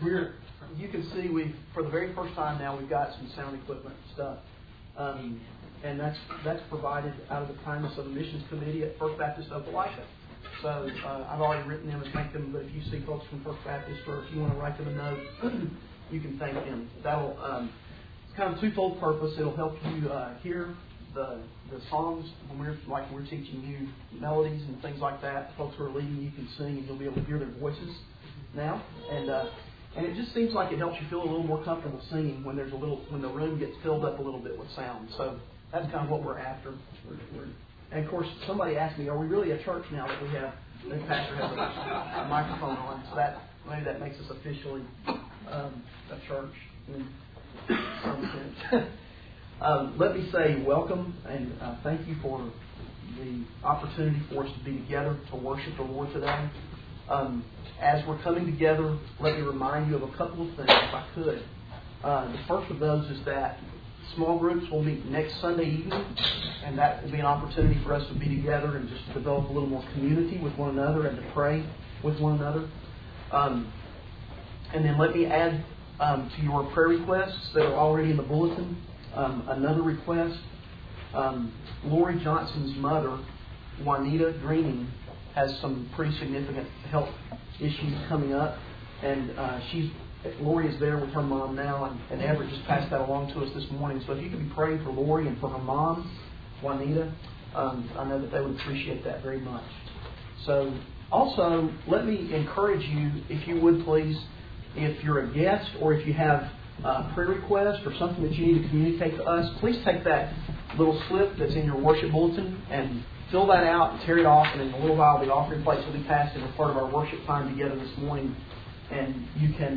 You can see for the very first time now, we've got some sound equipment stuff. And that's provided out of the kindness of the missions committee at First Baptist Opelika. So I've already written them and thanked them, but if you see folks from First Baptist or if you want to write them a note, you can thank them. That'll it's kind of a twofold purpose. It'll help you hear the songs when we're teaching you melodies and things like that. Folks who are leading you can sing, and you'll be able to hear their voices now. And it just seems like it helps you feel a little more comfortable singing when when the room gets filled up a little bit with sound. So that's kind of what we're after. And of course, somebody asked me, "Are we really a church now that we have the pastor has a microphone on?" So maybe that makes us officially a church in some sense. Let me say welcome and thank you for the opportunity for us to be together to worship the Lord today. As we're coming together, let me remind you of a couple of things, if I could. The first of those is that small groups will meet next Sunday evening, and that will be an opportunity for us to be together and just develop a little more community with one another and to pray with one another. And then let me add to your prayer requests that are already in the bulletin, another request. Lori Johnson's mother, Juanita Greening, has some pretty significant health issues coming up, and Lori is there with her mom now, and Everett just passed that along to us this morning. So if you could be praying for Lori and for her mom, Juanita, I know that they would appreciate that very much. So also, let me encourage you, if you would please, if you're a guest or if you have a prayer request or something that you need to communicate to us, please take that little slip that's in your worship bulletin and fill that out and tear it off, and in a little while the offering plates will be passed as a part of our worship time together this morning, and you can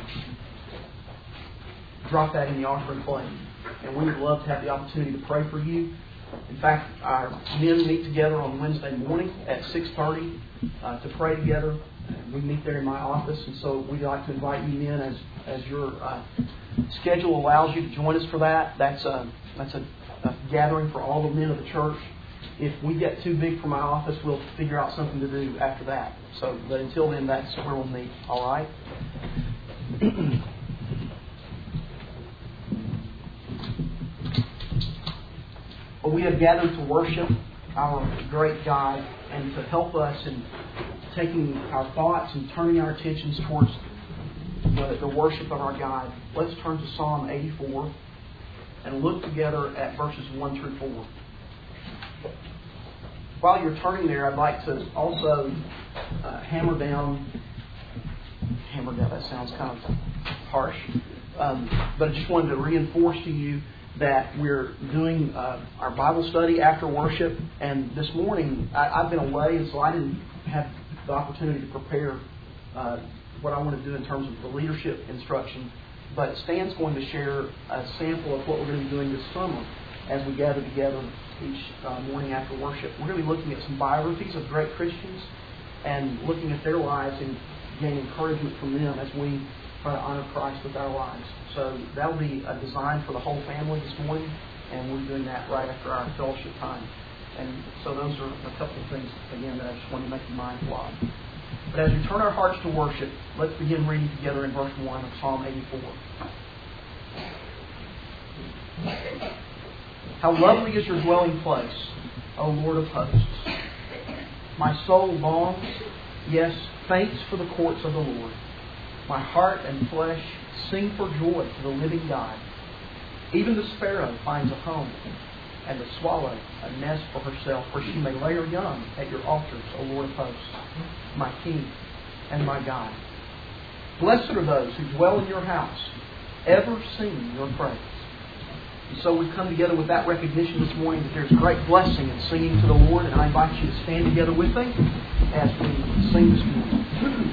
drop that in the offering plate. And we would love to have the opportunity to pray for you. In fact, our men meet together on Wednesday morning at 6:30 to pray together. We meet there in my office, and so we'd like to invite you in as your schedule allows you to join us for that. That's a gathering for all the men of the church. If we get too big for my office, we'll figure out something to do after that. So, but until then, that's where we'll meet. All right. Well, we have gathered to worship our great God and to help us in taking our thoughts and turning our attentions towards the worship of our God. Let's turn to Psalm 84 and look together at verses 1 through 4. While you're turning there, I'd like to also hammer down, that sounds kind of harsh, but I just wanted to reinforce to you that we're doing our Bible study after worship, and this morning I've been away, and so I didn't have the opportunity to prepare what I want to do in terms of the leadership instruction, but Stan's going to share a sample of what we're going to be doing this summer as we gather together each morning after worship. We're going to be looking at some biographies of great Christians and looking at their lives and gain encouragement from them as we try to honor Christ with our lives. So that'll be a design for the whole family this morning, and we're doing that right after our fellowship time. And so those are a couple of things, again, that I just want to make you mindful of. But as we turn our hearts to worship, let's begin reading together in verse 1 of Psalm 84. How lovely is your dwelling place, O Lord of hosts. My soul longs, yes, faints for the courts of the Lord. My heart and flesh sing for joy to the living God. Even the sparrow finds a home, and the swallow a nest for herself, where she may lay her young at your altars, O Lord of hosts, my King and my God. Blessed are those who dwell in your house, ever singing your praise. And so we've come together with that recognition this morning that there's great blessing in singing to the Lord, and I invite you to stand together with me as we sing this morning.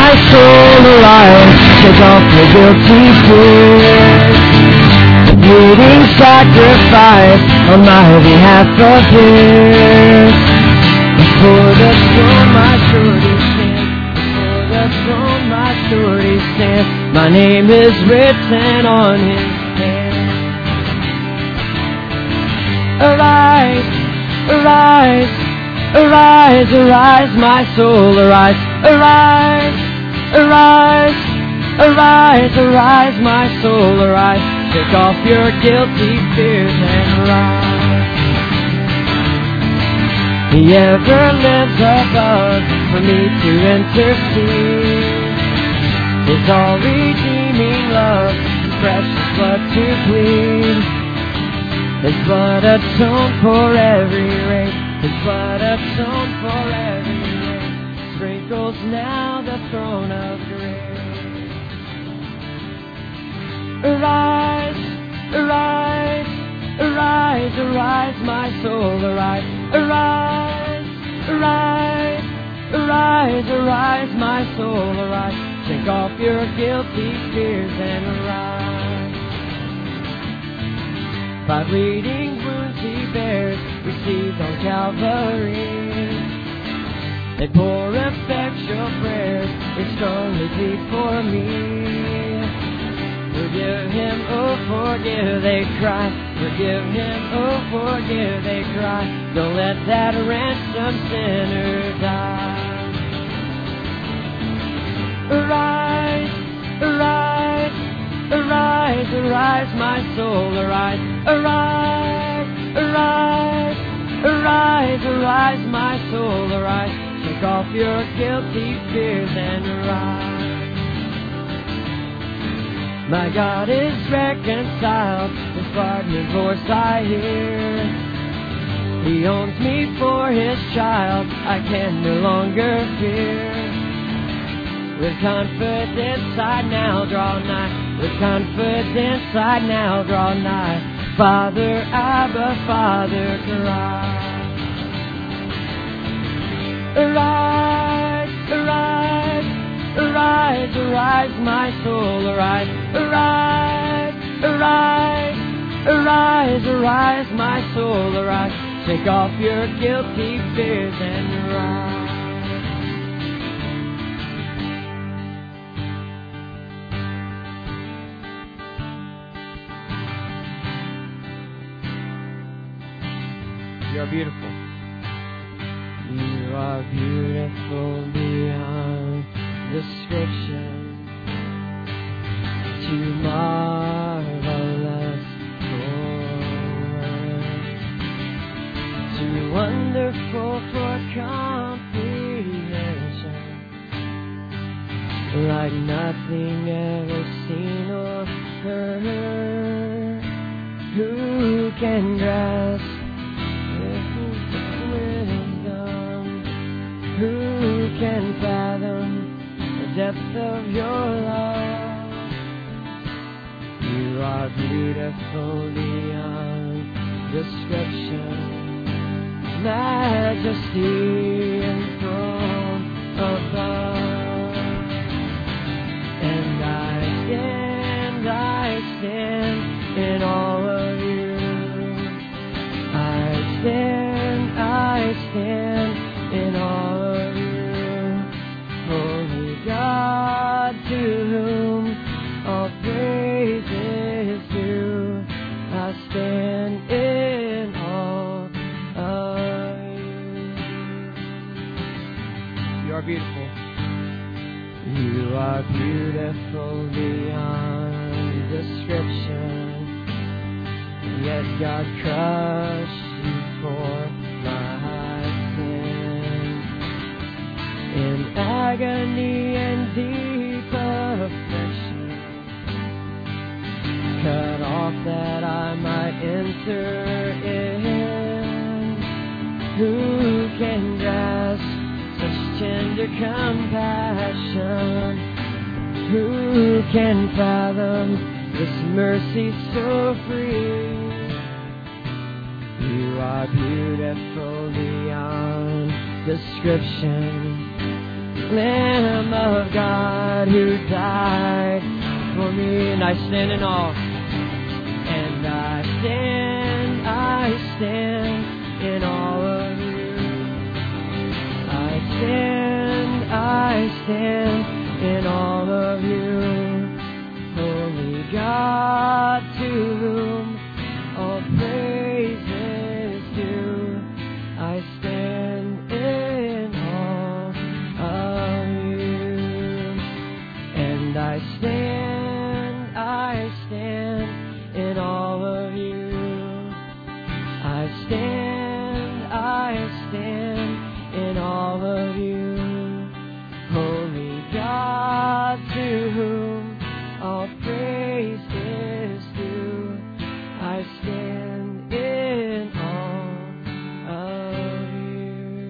Take off your guilty fear. You living sacrifice on my behalf of His. Before the throne my surety stands, before the throne my surety stands, my name is written on His hand. Arise, arise, arise, arise, my soul, arise, arise, arise, arise, arise, my soul, arise. Take off your guilty fears and rise. He ever lives above for me to intercede. His all-redeeming love, His precious blood to plead. His blood atoned for every race. His blood atoned for every race. Sprinkles now the throne of grace. Arise, arise, arise, arise, my soul, arise. Arise, arise, arise, arise, my soul, arise. Shake off your guilty fears and arise. By bleeding wounds He bears, received on Calvary. They pour effectual prayers, they strongly plead for me. Forgive Him, oh forgive, they cry. Forgive Him, oh forgive, they cry. Don't let that ransomed sinner die. Arise, arise, arise, arise, my soul, arise. Arise, arise, arise, arise, my soul, arise. Shake off your guilty fears and arise. My God is reconciled, His pardoning voice I hear. He owns me for His child, I can no longer fear. With confidence I now draw nigh, with confidence I now draw nigh. Father, Abba, Father, cry. Arise, arise, arise, arise, my soul, arise. Arise, arise, arise, arise, my soul, arise. Shake off your guilty fears and rise. You are beautiful. You are beautiful beyond description. Too marvelous for words. Too wonderful for comprehension. Like nothing ever seen or heard. Who can grasp who can fathom the depth of your love? You are beautiful beyond description, majesty enthroned above. And I stand in awe of you. I stand in awe of you, holy God, to whom all praise is due. I stand in awe of you. You are beautiful. You are beautiful beyond description. Yet God crushed you for my sin. In agony and deep affliction, cut off that I might enter in. Who can grasp such tender compassion? Who can fathom this mercy so free? You are beautiful beyond description, Lamb of God who died for me. And I stand in awe, and I stand in awe of you. I stand in awe of you. Holy God, to whom all praise is due. I stand in awe of you. And I stand in awe of you. I stand in awe of you. Holy God, to whom all praise is due. I stand in awe of you.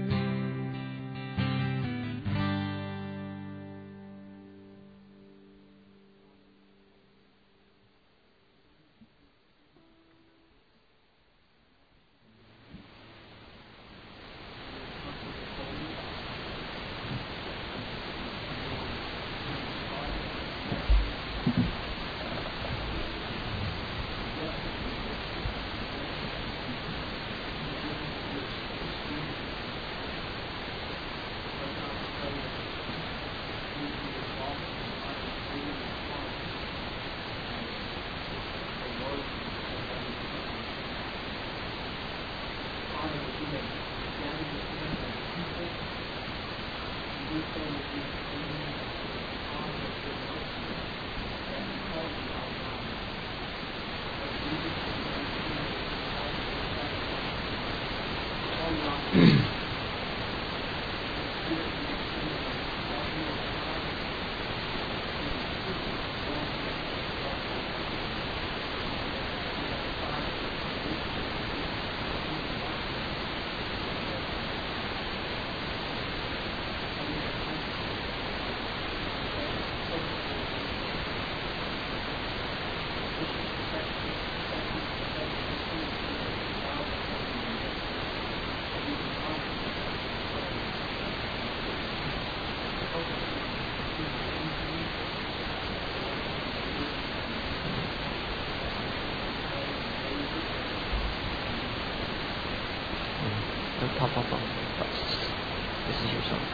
Pop. This is your song.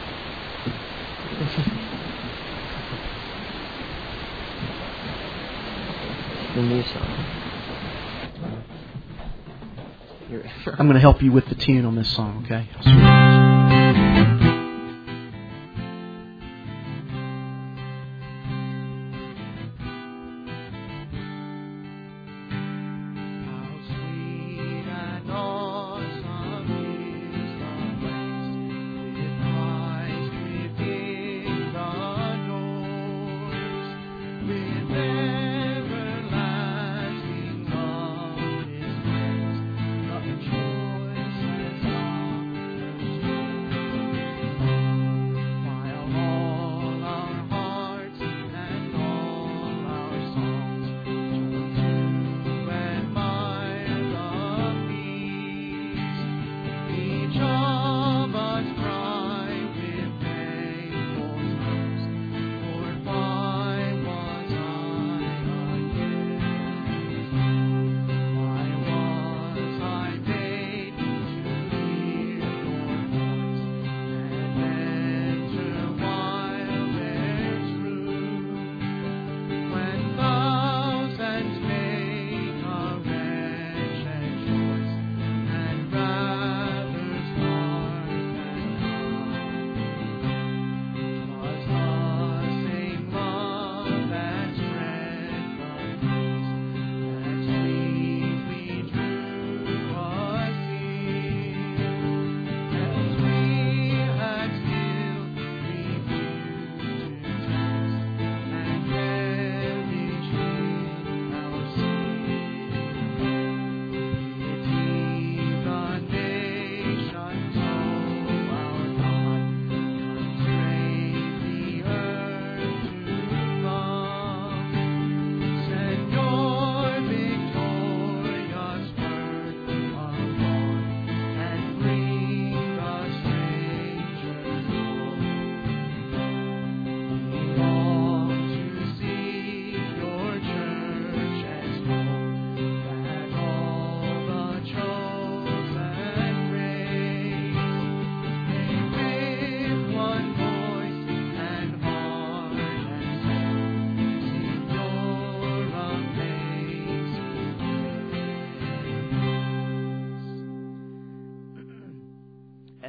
The new song. I'm going to help you with the tune on this song, okay? Choices of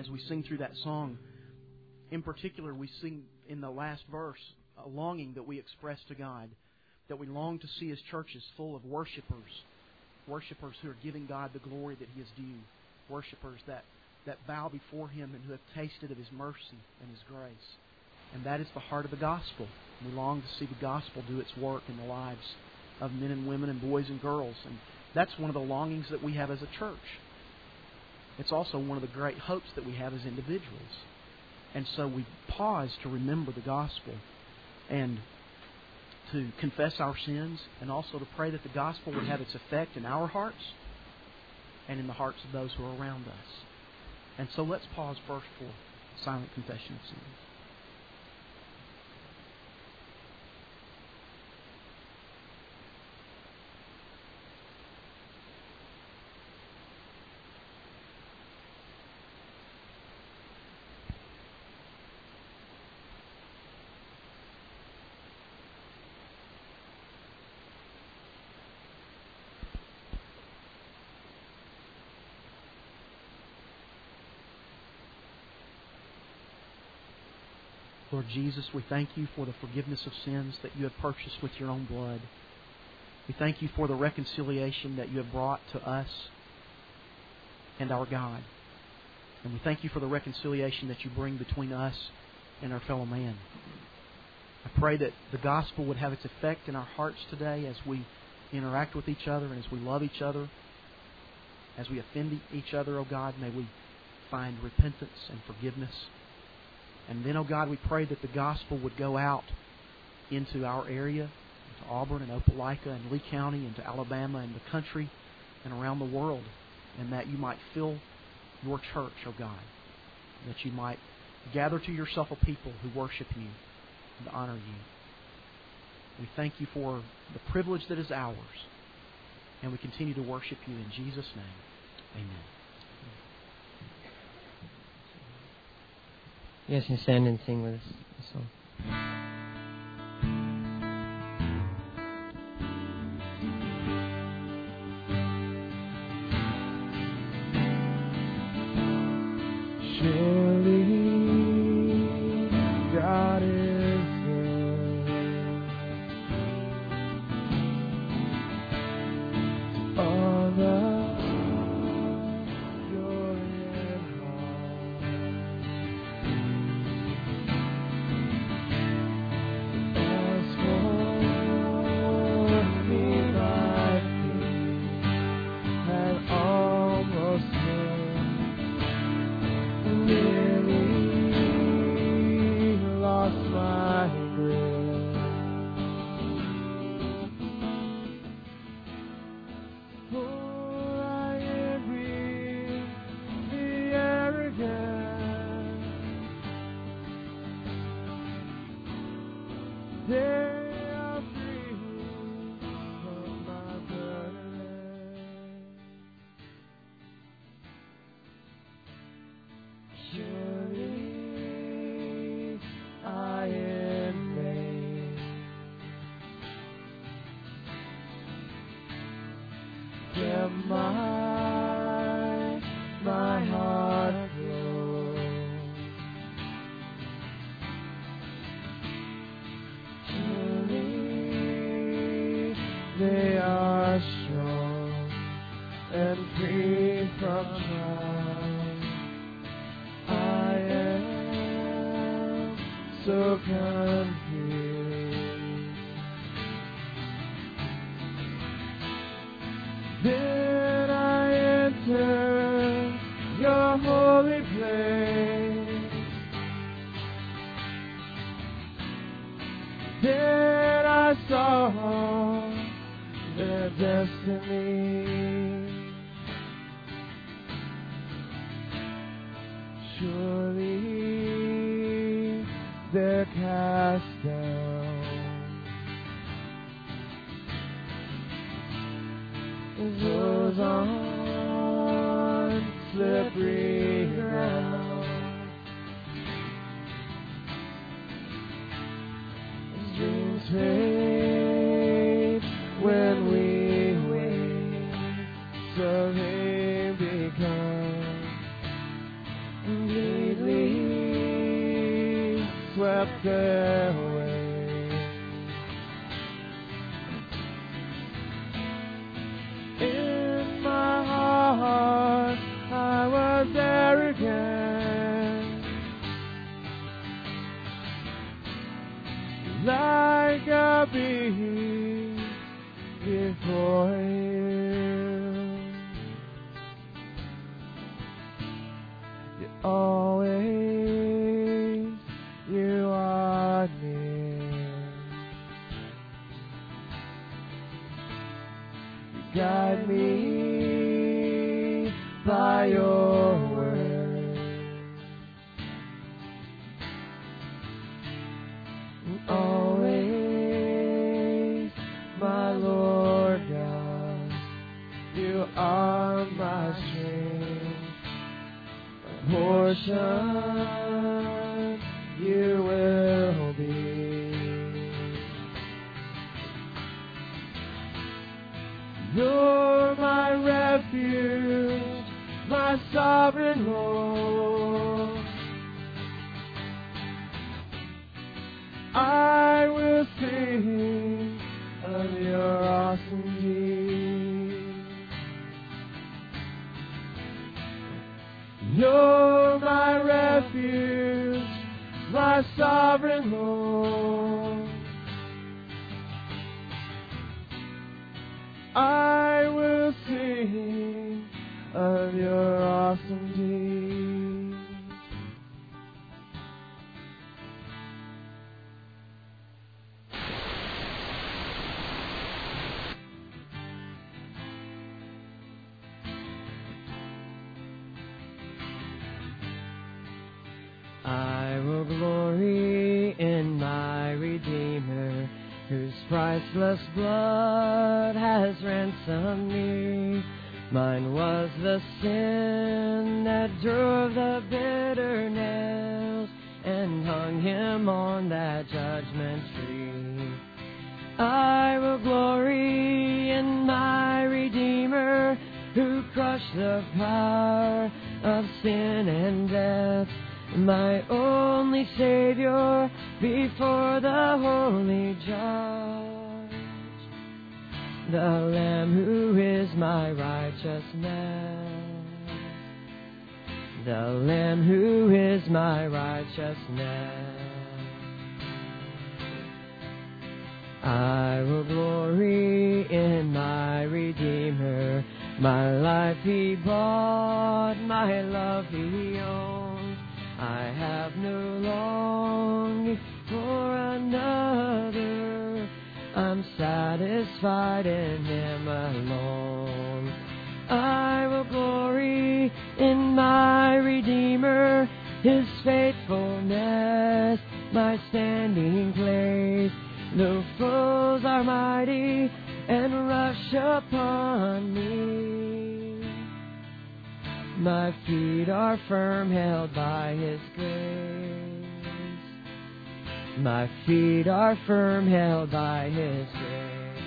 as we sing through that song, in particular, we sing in the last verse a longing that we express to God, that we long to see His churches full of worshipers who are giving God the glory that He is due, worshipers that bow before Him and who have tasted of His mercy and His grace. And that is the heart of the gospel. We long to see the gospel do its work in the lives of men and women and boys and girls. And that's one of the longings that we have as a church. It's also one of the great hopes that we have as individuals. And so we pause to remember the gospel and to confess our sins, and also to pray that the gospel would have its effect in our hearts and in the hearts of those who are around us. And so let's pause first for silent confession of sins. Lord Jesus, we thank You for the forgiveness of sins that You have purchased with Your own blood. We thank You for the reconciliation that You have brought to us and our God. And we thank You for the reconciliation that You bring between us and our fellow man. I pray that the gospel would have its effect in our hearts today as we interact with each other and as we love each other. As we offend each other, O God, may we find repentance and forgiveness. And then, oh God, we pray that the gospel would go out into our area, into Auburn and Opelika and Lee County, into Alabama and the country and around the world, and that You might fill Your church, oh God, that You might gather to Yourself a people who worship You and honor You. We thank You for the privilege that is ours, and we continue to worship You in Jesus' name. Amen. You guys can stand and sing with us this song. Surely God is good. All the my heart grows. Surely they are strong and free from trial. I am so confused. Then I enter Your holy place. Then I saw their destiny. Surely they're cast down. Those on slippery ground. Dreams fade when we wait, so they become swept away. In my heart, I was there again, like a beast before you. You always, you are near. You guide me by your word. Always, my Lord God, you are my strength, my portion, you will be. You're my refuge, my sovereign Lord. I will sing of your awesome deeds. You're my refuge, my sovereign Lord. I will sing of your awesome deeds. I will glory in my Redeemer, whose priceless blood has ransomed me. Mine was the sin that drove the bitter nails and hung him on that judgment tree. I will glory in my Redeemer, who crushed the power of sin and death, my only Savior before the holy judge, the Lamb who is my righteousness, the Lamb who is my righteousness. I will glory in my Redeemer, my life he bought, my love he owned. I have no longing for another, I'm satisfied in him alone. I will glory in my Redeemer, his faithfulness, my standing place. Though foes are mighty and rush upon me, my feet are firm, held by his grace. My feet are firm, held by his grace.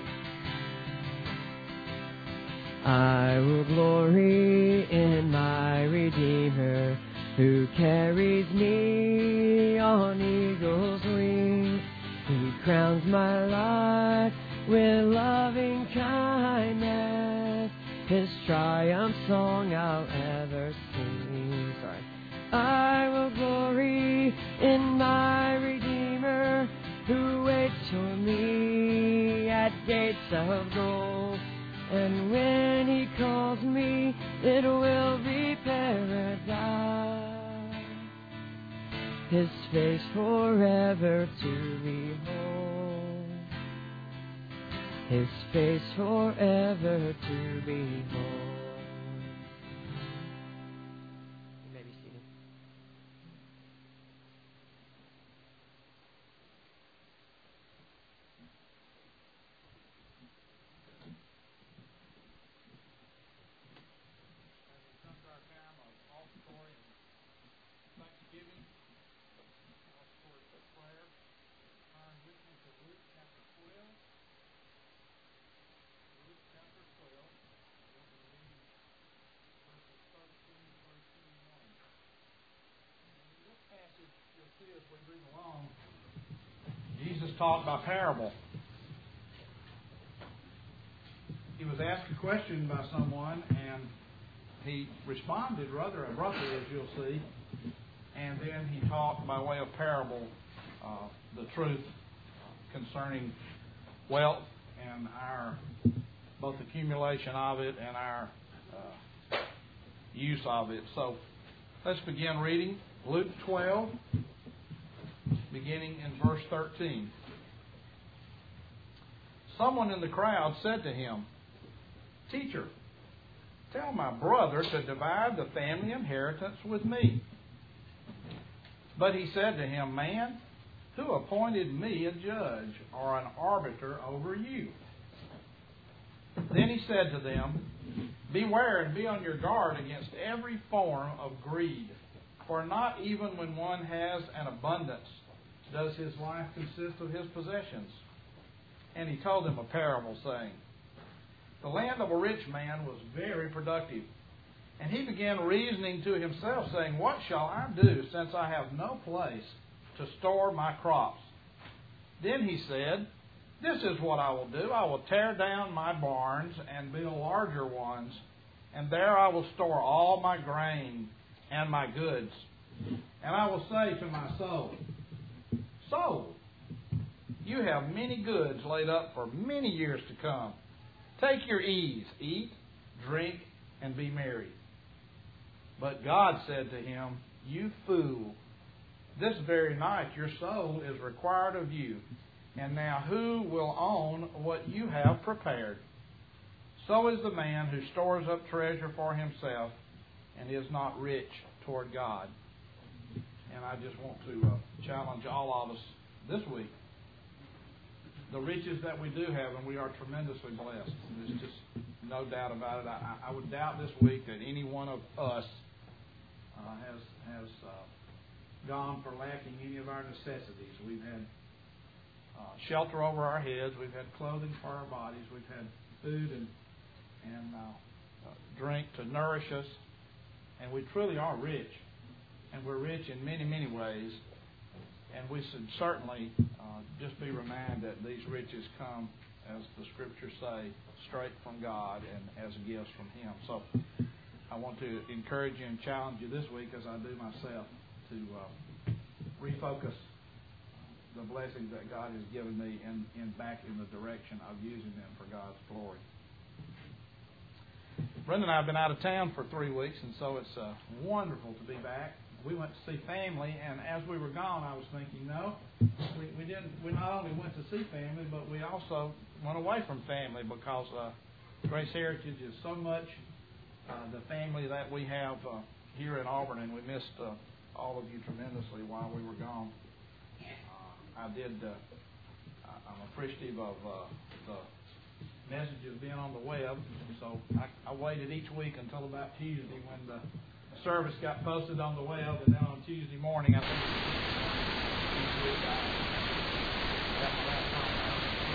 I will glory in my Redeemer, who carries me on eagle's wings. He crowns my life with loving kindness, his triumph song I'll ever sing. I will glory in my Redeemer, who waits for me at gates of gold. And when he calls me, it will be paradise, his face forever to behold, his face forever to behold. You may be seated. As we read along, Jesus taught by parable. He was asked a question by someone, and he responded rather abruptly, as you'll see, and then he taught by way of parable the truth concerning wealth and our both accumulation of it and our use of it. So let's begin reading Luke 12, beginning in verse 13. Someone in the crowd said to him, "Teacher, tell my brother to divide the family inheritance with me." But he said to him, "Man, who appointed me a judge or an arbiter over you?" Then he said to them, "Beware and be on your guard against every form of greed, for not even when one has an abundance does his life consist of his possessions." And he told them a parable, saying, "The land of a rich man was very productive. And he began reasoning to himself, saying, 'What shall I do, since I have no place to store my crops?' Then he said, 'This is what I will do. I will tear down my barns and build larger ones, and there I will store all my grain and my goods. And I will say to my soul, Soul, you have many goods laid up for many years to come. Take your ease, eat, drink, and be merry.' But God said to him, 'You fool, this very night your soul is required of you. And now who will own what you have prepared? So is the man who stores up treasure for himself and is not rich toward God.'" And I just want to challenge all of us this week. The riches that we do have, and we are tremendously blessed. There's just no doubt about it. I would doubt this week that any one of us has gone for lacking any of our necessities. We've had shelter over our heads. We've had clothing for our bodies. We've had food and drink to nourish us. And we truly are rich. And we're rich in many, many ways. And we should certainly just be reminded that these riches come, as the Scriptures say, straight from God and as gifts from Him. So I want to encourage you and challenge you this week, as I do myself, to refocus the blessings that God has given me in back in the direction of using them for God's glory. Brenda and I have been out of town for 3 weeks, and so it's wonderful to be back. We went to see family, and as we were gone, I was thinking, no, we didn't. We not only went to see family, but we also went away from family, because Grace Heritage is so much the family that we have here in Auburn, and we missed all of you tremendously while we were gone. I'm appreciative of the messages being on the web, so I waited each week until about Tuesday when the service got posted on the web, and then on Tuesday morning, I think each week I got my laptop out.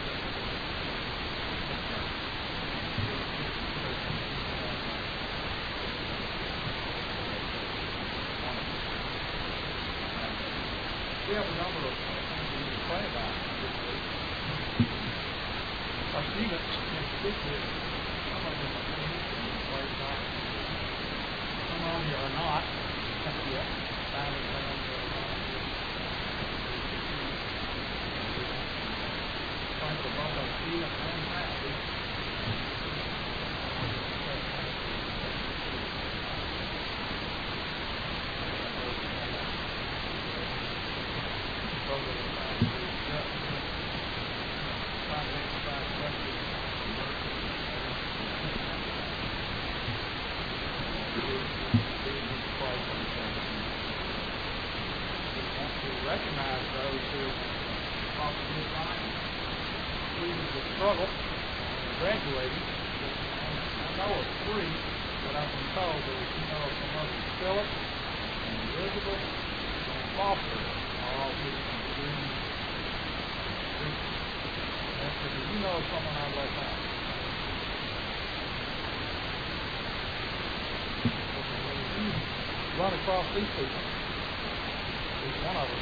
We have a number of things we need to pray about this week. Our students, in particular, some of them are finished and praise God. Some of you are not yet. Final exams are not yet. Pray for both our students and faculty. Recognize those who possibly find students with struggle graduating. I know of 3 that I've been told that if you know of some others, Philip and Elizabeth and Foster are all getting degrees. That's because you know of someone I've left out. Run across these people. least one of them.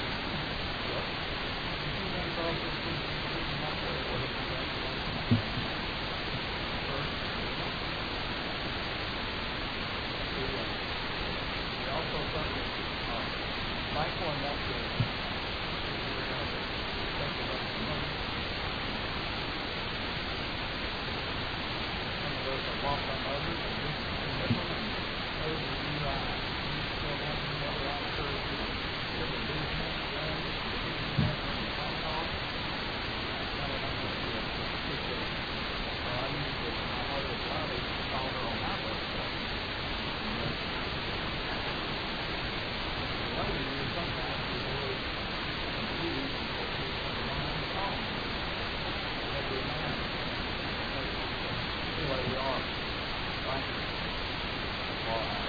Thankful and want to thank you very much. Some of those have lost our mothers and miss them, and those of you still have your mother, I encourage you to visit them, phone call. I used to, my mother was alive, I used to call her on my birthday. Sometimes we were confused what we were on the phone. Every man. Anyway, we are thankful for our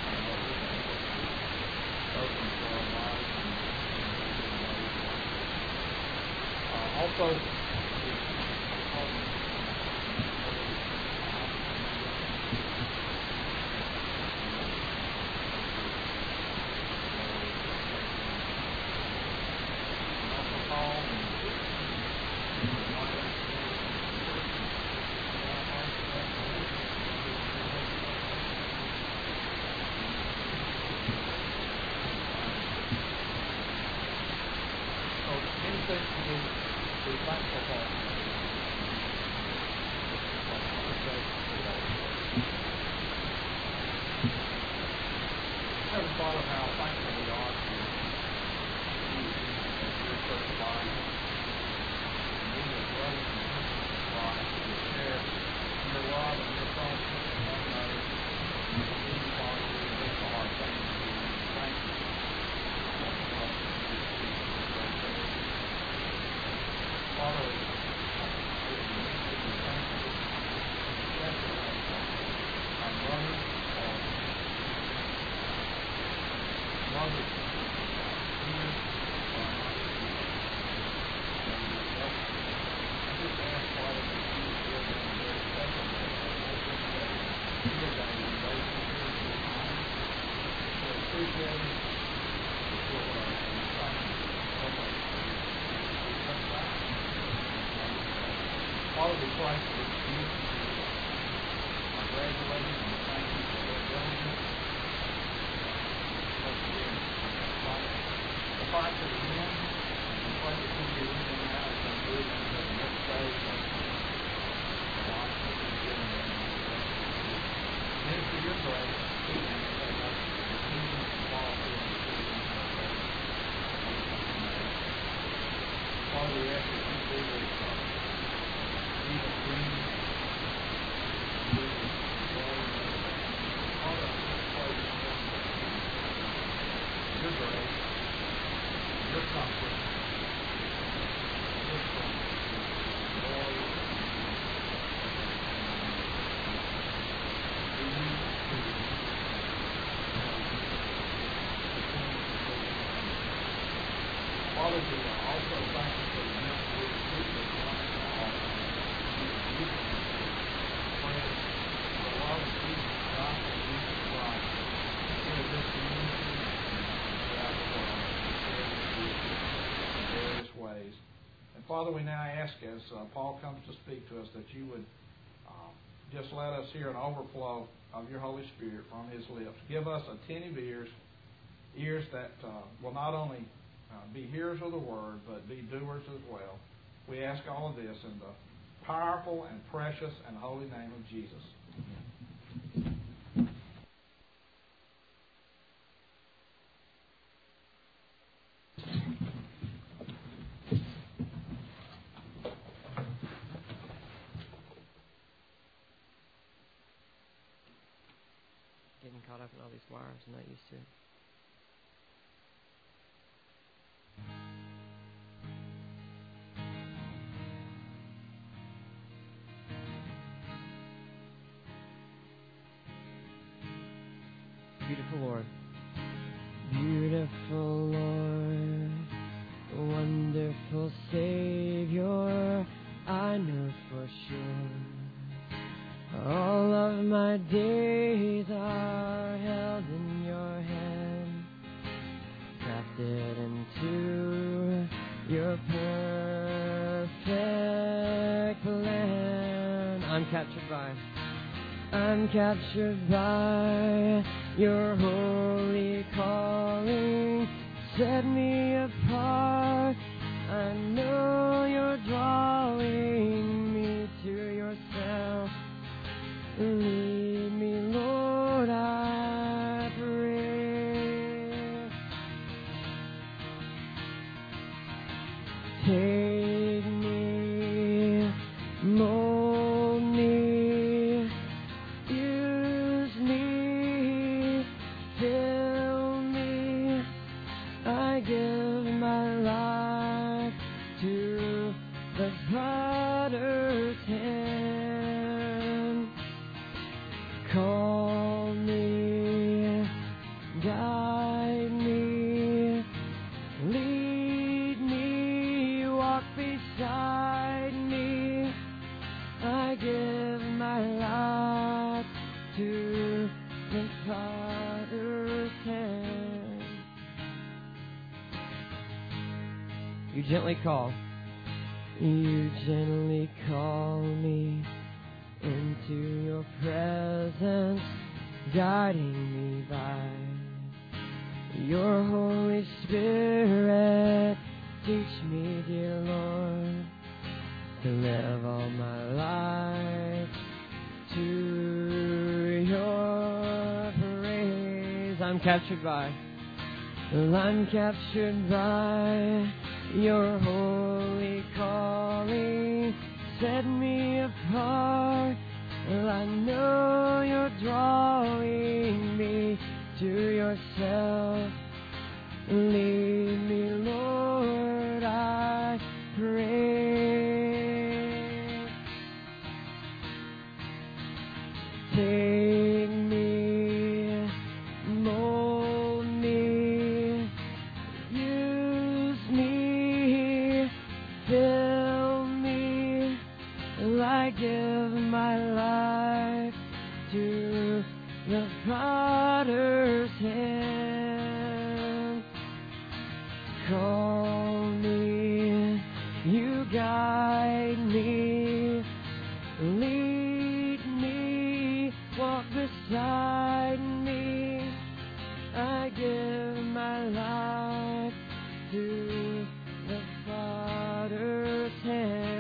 open for our lives and also Father, we now ask as Paul comes to speak to us that you would just let us hear an overflow of your Holy Spirit from his lips. Give us attentive ears that will not only be hearers of the word, but be doers as well. We ask all of this in the powerful and precious and holy name of Jesus. Caught up in all these wires, I'm not used to it. Beautiful Lord. Beautiful Lord, wonderful Savior, I know for sure all of my days are held in your hand, crafted your perfect plan. I'm captured by your holy calling. Set me apart. I know you're drawing me to yourself. Lead me, Lord, I pray. Take me, mold me, use me, fill me. I give my life to the potter's hand. Call me, guide me, lead me, walk beside me. I give my life to the potter's hand. You gently call me into your presence, guiding me by your Holy Spirit. Teach me, dear Lord, to live all my life to your praise. I'm captured by your holy calling. Set me apart. I know you're drawing me to yourself. Lead me, Lord, I pray. Take me, mold me, use me, fill me. I give my life to the potter's hand. Call me, you guide me, lead me, walk beside me. I give my life to the potter's hand.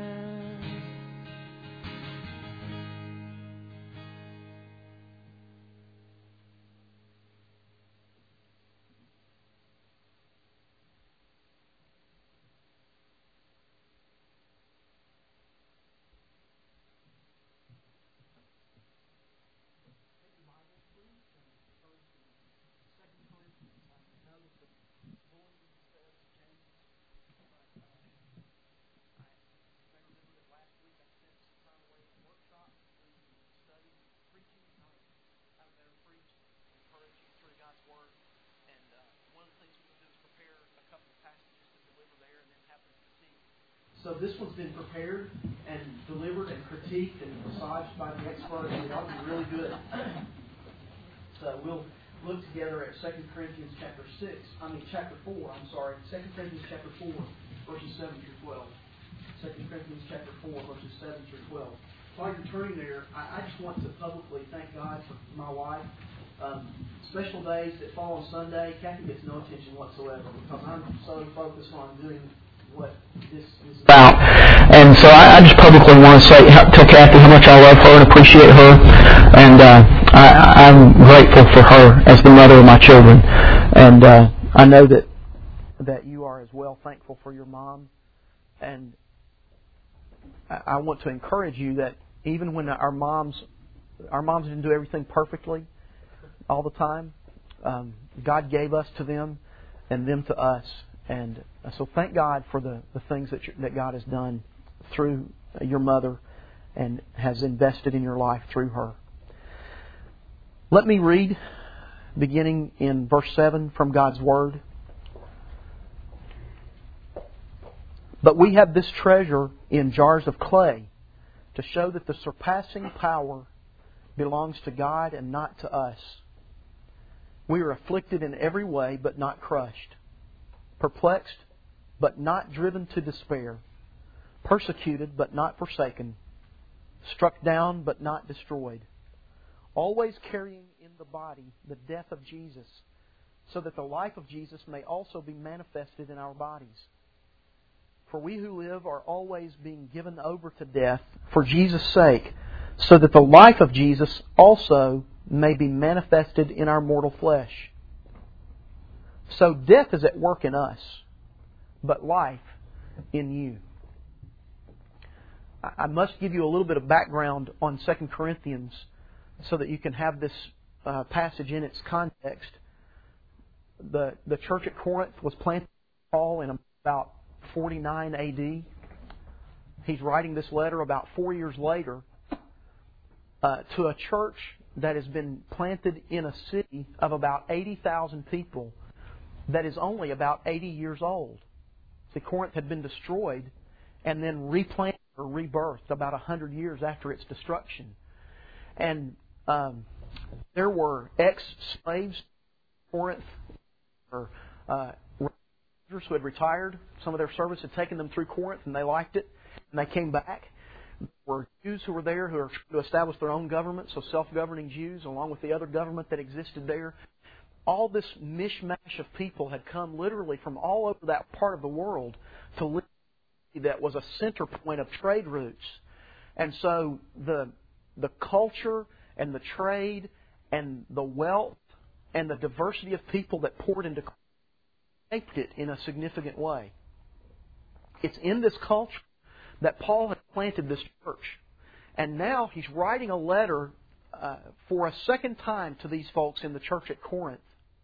So this one's been prepared and delivered and critiqued and massaged by the expert, and it ought to be really good. So we'll look together at 2 Corinthians chapter 4, 2 Corinthians chapter 4, verses 7 through 12. 2 Corinthians chapter 4, verses 7 through 12. While you're turning there, I just want to publicly thank God for my wife. Special days that fall on Sunday, Kathy gets no attention whatsoever because I'm so focused on doing what this is about. And so I just publicly want to tell Kathy how much I love her and appreciate her. And I'm grateful for her as the mother of my children. And I know that you are as well thankful for your mom. And I want to encourage you that even when our moms didn't do everything perfectly all the time, God gave us to them and them to us. And so thank God for the things that God has done through your mother and has invested in your life through her. Let me read, beginning in verse 7 from God's Word. But we have this treasure in jars of clay to show that the surpassing power belongs to God and not to us. We are afflicted in every way, but not crushed. Perplexed, but not driven to despair, persecuted, but not forsaken, struck down, but not destroyed, always carrying in the body the death of Jesus, so that the life of Jesus may also be manifested in our bodies. For we who live are always being given over to death for Jesus' sake, so that the life of Jesus also may be manifested in our mortal flesh. So death is at work in us, but life in you. I must give you a little bit of background on 2 Corinthians so that you can have this passage in its context. The church at Corinth was planted by Paul in about 49 A.D. He's writing this letter about 4 years later to a church that has been planted in a city of about 80,000 people that is only about 80 years old. See, Corinth had been destroyed and then replanted or rebirthed about 100 years after its destruction. And there were ex-slaves in Corinth, or who had retired. Some of their service had taken them through Corinth and they liked it, and they came back. There were Jews who were there who were trying to establish their own government, so self-governing Jews, along with the other government that existed there. All this mishmash of people had come literally from all over that part of the world to live that was a center point of trade routes. And so the culture and the trade and the wealth and the diversity of people that poured into shaped it in a significant way. It's in this culture that Paul had planted this church. And now he's writing a letter for a second time to these folks in the church at Corinth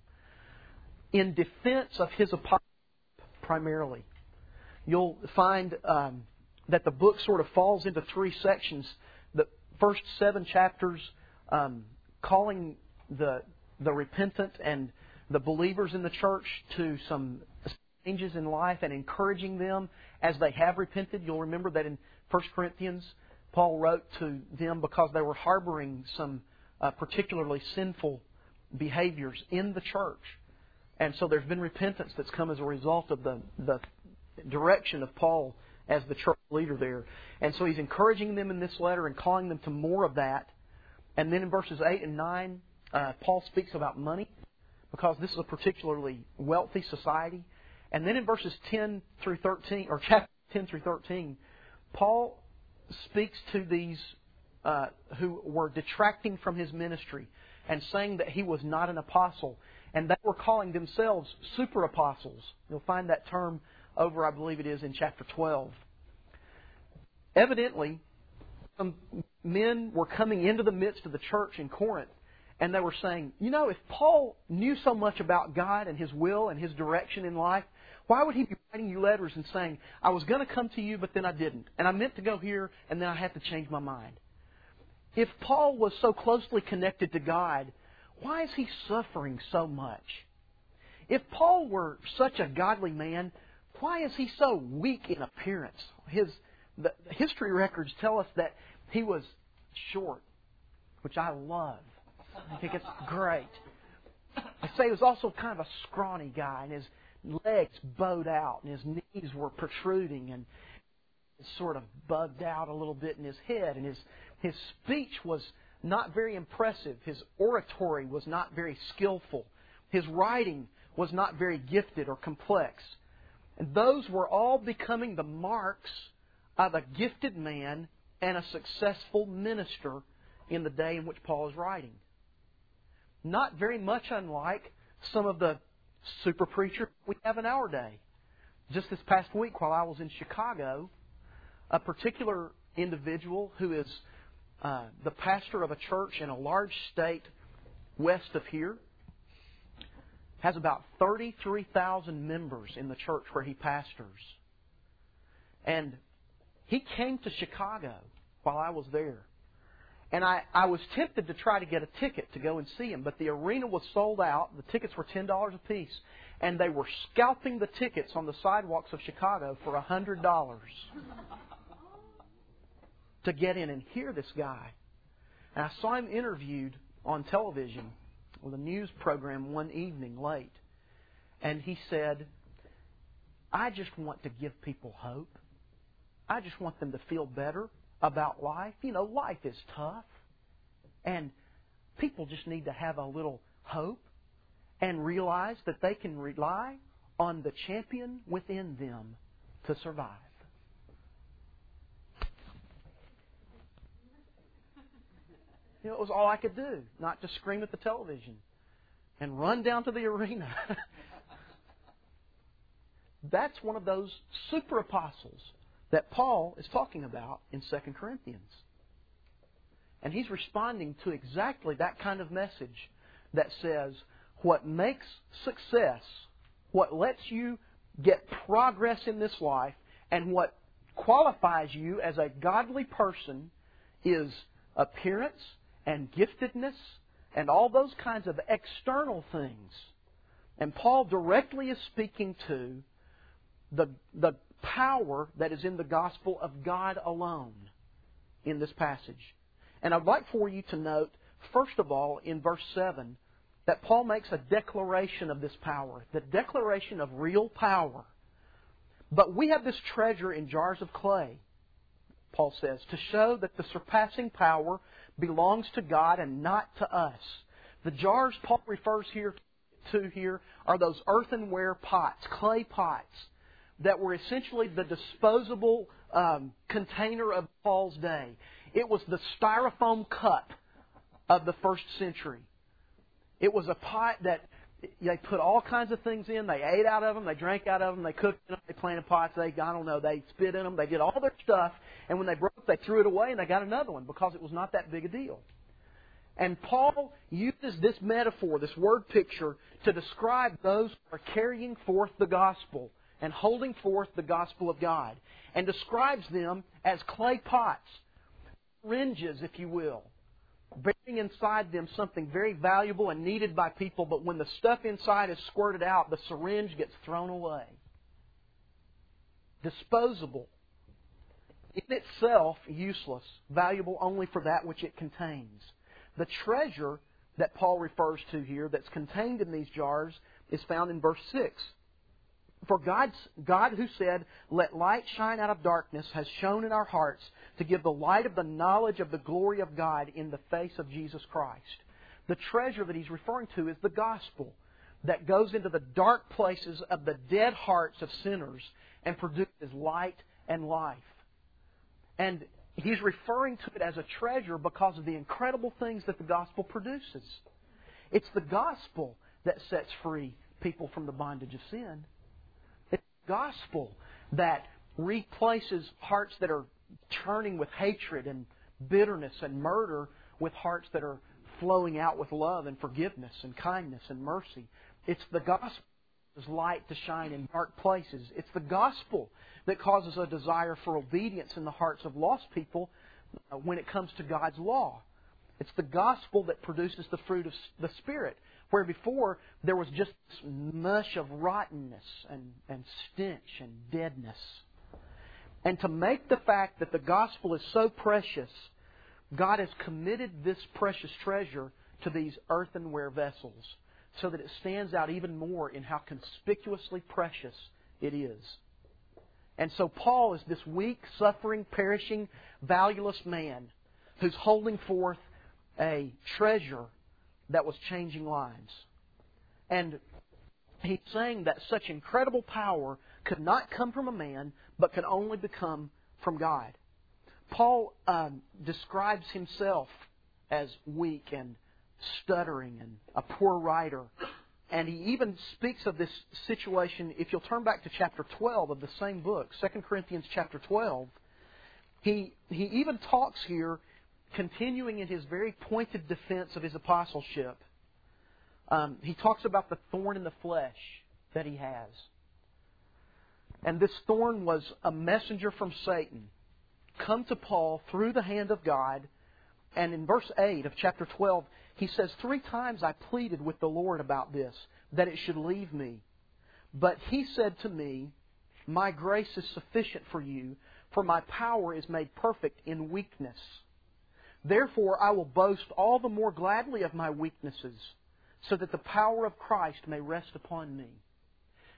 in defense of his apostleship primarily. You'll find that the book sort of falls into three sections. The first 7 chapters calling the repentant and the believers in the church to some changes in life and encouraging them as they have repented. You'll remember that in 1 Corinthians, Paul wrote to them because they were harboring some particularly sinful behaviors in the church. And so there's been repentance that's come as a result of the direction of Paul as the church leader there. And so he's encouraging them in this letter and calling them to more of that. And then in verses 8 and 9, Paul speaks about money, because this is a particularly wealthy society. And then in verses 10 through 13, or chapter 10 through 13, Paul speaks to these who were detracting from his ministry and saying that he was not an apostle. And they were calling themselves super apostles. You'll find that term over, I believe it is, in chapter 12. Evidently, some men were coming into the midst of the church in Corinth, and they were saying, you know, if Paul knew so much about God and His will and His direction in life, why would he be writing you letters and saying, I was going to come to you, but then I didn't. And I meant to go here, and then I had to change my mind. If Paul was so closely connected to God, why is he suffering so much? If Paul were such a godly man, why is he so weak in appearance? The history records tell us that he was short, which I love. I think it's great. I say he was also kind of a scrawny guy, and his legs bowed out, and his knees were protruding, and sort of bugged out a little bit in his head, and his speech was not very impressive. His oratory was not very skillful. His writing was not very gifted or complex. And those were all becoming the marks of a gifted man and a successful minister in the day in which Paul is writing. Not very much unlike some of the super preachers we have in our day. Just this past week while I was in Chicago, a particular individual who is the pastor of a church in a large state west of here has about 33,000 members in the church where he pastors. And he came to Chicago while I was there. And I was tempted to try to get a ticket to go and see him, but the arena was sold out. The tickets were $10 a piece. And they were scalping the tickets on the sidewalks of Chicago for $100 to get in and hear this guy. And I saw him interviewed on television with a news program one evening late. And he said, I just want to give people hope. I just want them to feel better about life. You know, life is tough. And people just need to have a little hope and realize that they can rely on the champion within them to survive. You know, it was all I could do, not to scream at the television and run down to the arena. That's one of those super apostles that Paul is talking about in 2 Corinthians. And he's responding to exactly that kind of message that says, what makes success, what lets you get progress in this life, and what qualifies you as a godly person is appearance and giftedness and all those kinds of external things. And Paul directly is speaking to the power that is in the gospel of God alone in this passage. And I'd like for you to note, first of all, in verse 7, that Paul makes a declaration of this power, the declaration of real power. But we have this treasure in jars of clay, Paul says, to show that the surpassing power belongs to God and not to us. The jars Paul refers to are those earthenware pots, clay pots, that were essentially the disposable container of Paul's day. It was the styrofoam cup of the first century. It was a pot that they put all kinds of things in. They ate out of them. They drank out of them. They cooked in them. They planted pots. They spit in them. They did all their stuff. And when they broke, they threw it away and they got another one because it was not that big a deal. And Paul uses this metaphor, this word picture, to describe those who are carrying forth the gospel and holding forth the gospel of God. And describes them as clay pots, syringes, if you will, bearing inside them something very valuable and needed by people, but when the stuff inside is squirted out, the syringe gets thrown away. Disposable. In itself, useless, valuable only for that which it contains. The treasure that Paul refers to here that's contained in these jars is found in verse 6. For God who said, "Let light shine out of darkness," has shone in our hearts to give the light of the knowledge of the glory of God in the face of Jesus Christ. The treasure that he's referring to is the gospel that goes into the dark places of the dead hearts of sinners and produces light and life. And he's referring to it as a treasure because of the incredible things that the gospel produces. It's the gospel that sets free people from the bondage of sin. Gospel that replaces hearts that are churning with hatred and bitterness and murder with hearts that are flowing out with love and forgiveness and kindness and mercy. It's the gospel that causes light to shine in dark places. It's the gospel that causes a desire for obedience in the hearts of lost people when it comes to God's law. It's the gospel that produces the fruit of the Spirit, where before there was just this mush of rottenness and stench and deadness. And to make the fact that the gospel is so precious, God has committed this precious treasure to these earthenware vessels so that it stands out even more in how conspicuously precious it is. And so Paul is this weak, suffering, perishing, valueless man who's holding forth a treasure that was changing lives. And he's saying that such incredible power could not come from a man, but could only become from God. Paul describes himself as weak and stuttering and a poor writer. And he even speaks of this situation, if you'll turn back to chapter 12 of the same book, 2 Corinthians chapter 12, he even talks here, continuing in his very pointed defense of his apostleship. He talks about the thorn in the flesh that he has. And this thorn was a messenger from Satan, come to Paul through the hand of God. And in verse 8 of chapter 12, he says, 3 times I pleaded with the Lord about this, that it should leave me. But he said to me, my grace is sufficient for you, for my power is made perfect in weakness. Therefore I will boast all the more gladly of my weaknesses, so that the power of Christ may rest upon me.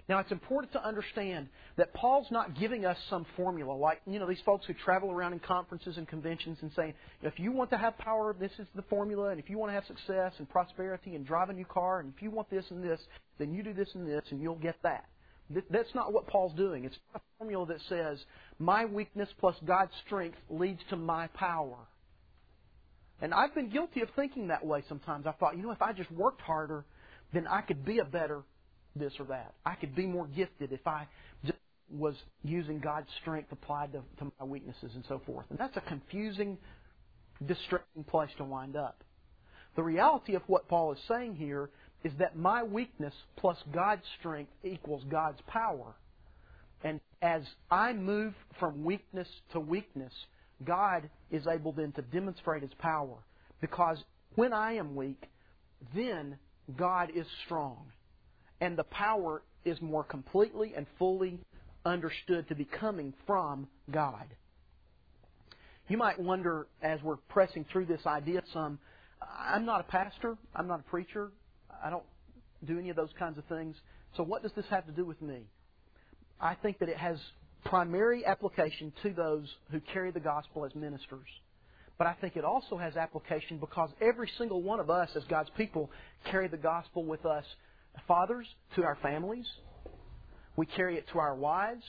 Now, it's important to understand that Paul's not giving us some formula like, these folks who travel around in conferences and conventions and saying, if you want to have power, this is the formula, and if you want to have success and prosperity and drive a new car, and if you want this and this, then you do this and this, and you'll get that. That's not what Paul's doing. It's not a formula that says, my weakness plus God's strength leads to my power. And I've been guilty of thinking that way sometimes. I thought, if I just worked harder, then I could be a better this or that. I could be more gifted if I just was using God's strength applied to my weaknesses and so forth. And that's a confusing, distressing place to wind up. The reality of what Paul is saying here is that my weakness plus God's strength equals God's power. And as I move from weakness to weakness, God is able then to demonstrate His power. Because when I am weak, then God is strong. And the power is more completely and fully understood to be coming from God. You might wonder, as we're pressing through this idea some, I'm not a pastor, I'm not a preacher, I don't do any of those kinds of things, so what does this have to do with me? I think that it has primary application to those who carry the gospel as ministers. But I think it also has application because every single one of us as God's people carry the gospel with us. Fathers, to our families. We carry it to our wives.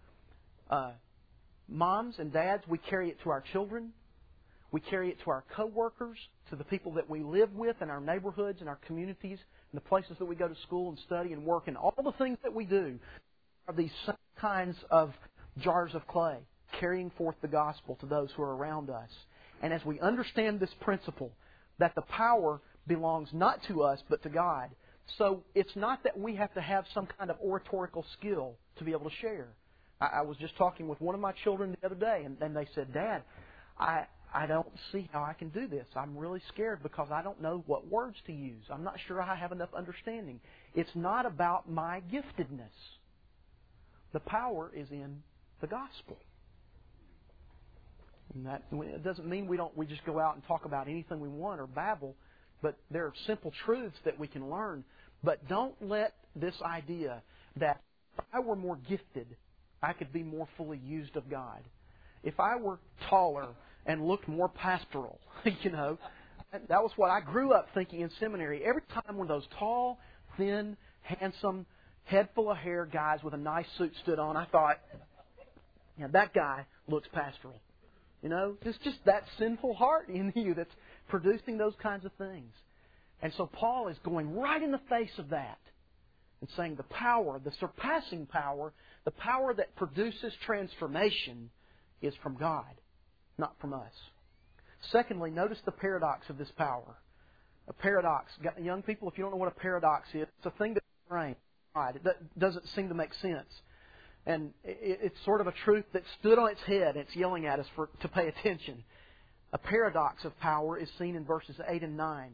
Moms and dads, we carry it to our children. We carry it to our co-workers, to the people that we live with in our neighborhoods and our communities, and the places that we go to school and study and work, and all the things that we do are these same kinds of jars of clay, carrying forth the gospel to those who are around us. And as we understand this principle, that the power belongs not to us but to God, so it's not that we have to have some kind of oratorical skill to be able to share. I was just talking with one of my children the other day, and they said, Dad, I don't see how I can do this. I'm really scared because I don't know what words to use. I'm not sure I have enough understanding. It's not about my giftedness. The power is in the gospel. And that it doesn't mean we just go out and talk about anything we want or babble, but there are simple truths that we can learn. But don't let this idea that if I were more gifted, I could be more fully used of God. If I were taller and looked more pastoral, that was what I grew up thinking in seminary. Every time one of those tall, thin, handsome, head full of hair guys with a nice suit stood on, I thought, that guy looks pastoral. It's just that sinful heart in you that's producing those kinds of things. And so Paul is going right in the face of that and saying the power, the surpassing power, the power that produces transformation is from God, not from us. Secondly, notice the paradox of this power. A paradox. Young people, if you don't know what a paradox is, it's a thing that's strange. It doesn't seem to make sense. And it's sort of a truth that stood on its head and it's yelling at us to pay attention. A paradox of power is seen in verses 8 and 9.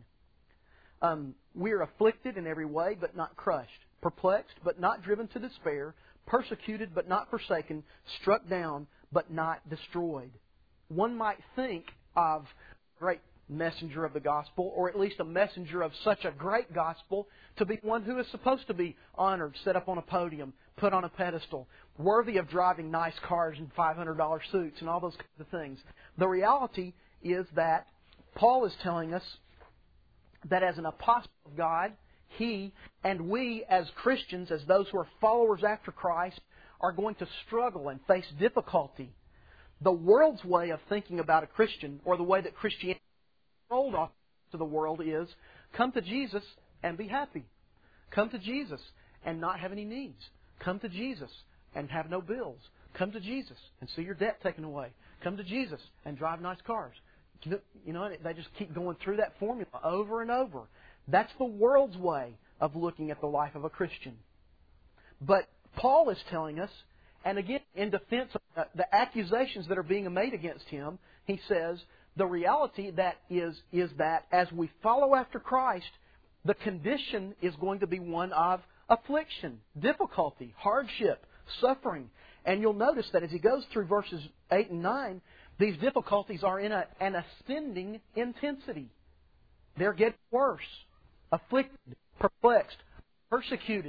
We are afflicted in every way, but not crushed. Perplexed, but not driven to despair. Persecuted, but not forsaken. Struck down, but not destroyed. One might think of a great messenger of the gospel, or at least a messenger of such a great gospel, to be one who is supposed to be honored, set up on a podium, put on a pedestal, worthy of driving nice cars and $500 suits and all those kinds of things. The reality is that Paul is telling us that as an apostle of God, he and we as Christians, as those who are followers after Christ, are going to struggle and face difficulty. The world's way of thinking about a Christian, or the way that Christianity is sold off to the world, is come to Jesus and be happy. Come to Jesus and not have any needs. Come to Jesus and have no bills. Come to Jesus and see your debt taken away. Come to Jesus and drive nice cars. They just keep going through that formula over and over. That's the world's way of looking at the life of a Christian. But Paul is telling us, and again, in defense of the accusations that are being made against him, he says, the reality that is that as we follow after Christ, the condition is going to be one of affliction, difficulty, hardship, suffering. And you'll notice that as he goes through verses 8 and 9, these difficulties are in an ascending intensity. They're getting worse. Afflicted, perplexed, persecuted,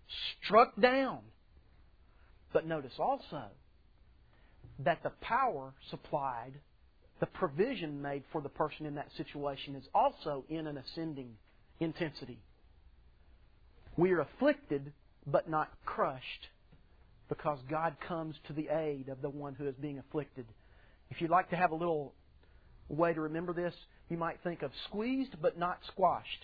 struck down. But notice also that the power supplied, the provision made for the person in that situation is also in an ascending intensity. We are afflicted but not crushed because God comes to the aid of the one who is being afflicted. If you'd like to have a little way to remember this, you might think of squeezed but not squashed.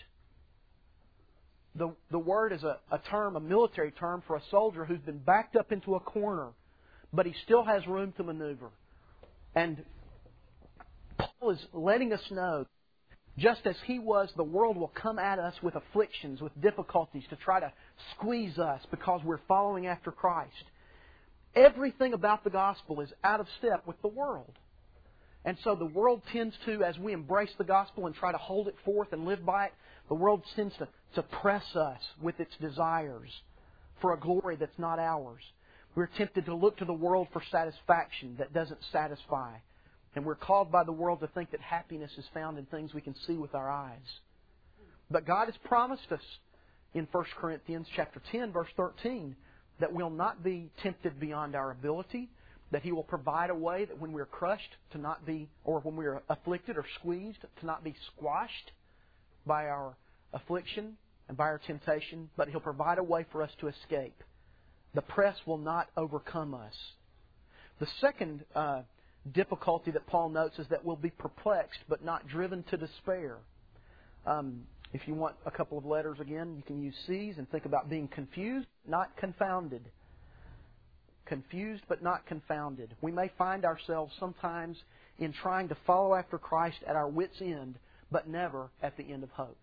The word is a term, a military term for a soldier who's been backed up into a corner, but he still has room to maneuver. And Paul is letting us know, just as he was, the world will come at us with afflictions, with difficulties to try to squeeze us because we're following after Christ. Everything about the gospel is out of step with the world. And so the world tends to, as we embrace the gospel and try to hold it forth and live by it, the world tends to press us with its desires for a glory that's not ours. We're tempted to look to the world for satisfaction that doesn't satisfy. And we're called by the world to think that happiness is found in things we can see with our eyes. But God has promised us in 1 Corinthians chapter 10, verse 13, that we'll not be tempted beyond our ability, that He will provide a way that when we're crushed to not be, or when we're afflicted or squeezed, to not be squashed by our affliction and by our temptation, but He'll provide a way for us to escape. The press will not overcome us. The second difficulty that Paul notes is that we'll be perplexed but not driven to despair. If you want a couple of letters again, you can use C's and think about being confused, not confounded. Confused but not confounded. We may find ourselves sometimes in trying to follow after Christ at our wits' end, but never at the end of hope.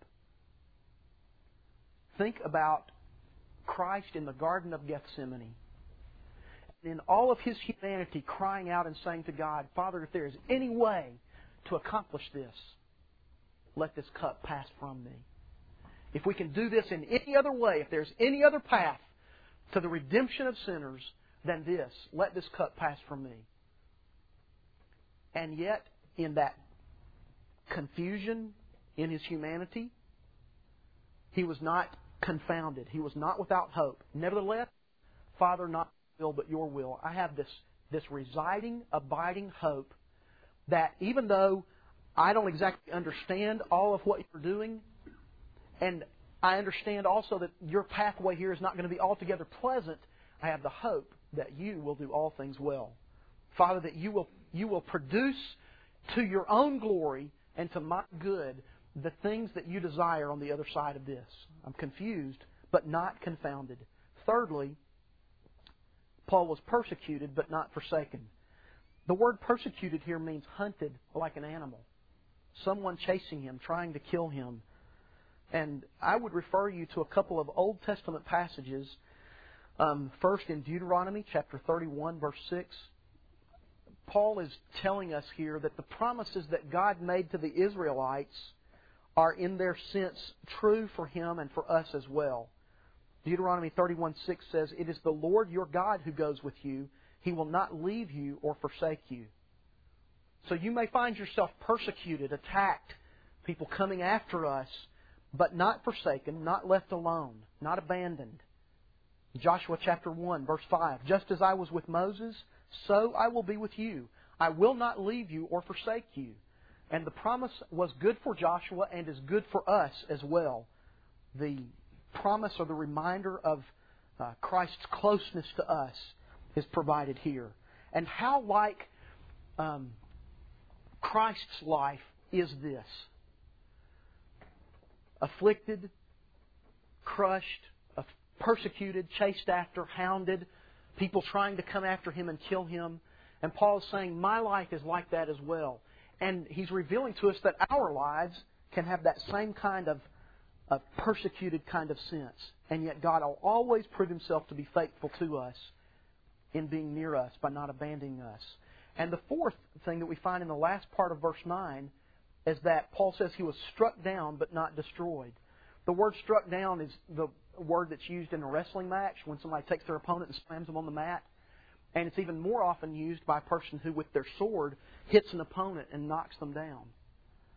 Think about Christ in the Garden of Gethsemane. In all of His humanity, crying out and saying to God, Father, if there is any way to accomplish this, let this cup pass from me. If we can do this in any other way, if there's any other path to the redemption of sinners than this, let this cup pass from me. And yet, in that confusion in His humanity, He was not confounded. He was not without hope. Nevertheless, Father, not my will, but your will. I have this residing, abiding hope that even though I don't exactly understand all of what you're doing, and I understand also that your pathway here is not going to be altogether pleasant, I have the hope that you will do all things well. Father, that you will produce to your own glory and to my good the things that you desire on the other side of this. I'm confused, but not confounded. Thirdly, Paul was persecuted, but not forsaken. The word persecuted here means hunted like an animal. Someone chasing him, trying to kill him. And I would refer you to a couple of Old Testament passages. First, in Deuteronomy chapter 31, verse 6, Paul is telling us here that the promises that God made to the Israelites are in their sense true for Him and for us as well. Deuteronomy 31:6 says, It is the Lord your God who goes with you. He will not leave you or forsake you. So you may find yourself persecuted, attacked, people coming after us, but not forsaken, not left alone, not abandoned. Joshua chapter 1, verse 5, Just as I was with Moses, so I will be with you. I will not leave you or forsake you. And the promise was good for Joshua and is good for us as well. The promise or the reminder of Christ's closeness to us is provided here. And how like Christ's life is this? Afflicted, crushed, persecuted, chased after, hounded, people trying to come after Him and kill Him. And Paul is saying, my life is like that as well. And he's revealing to us that our lives can have that same kind of persecuted kind of sense. And yet God will always prove Himself to be faithful to us in being near us by not abandoning us. And the fourth thing that we find in the last part of verse 9 is that Paul says he was struck down but not destroyed. The word struck down is the word that's used in a wrestling match when somebody takes their opponent and slams them on the mat. And it's even more often used by a person who, with their sword, hits an opponent and knocks them down.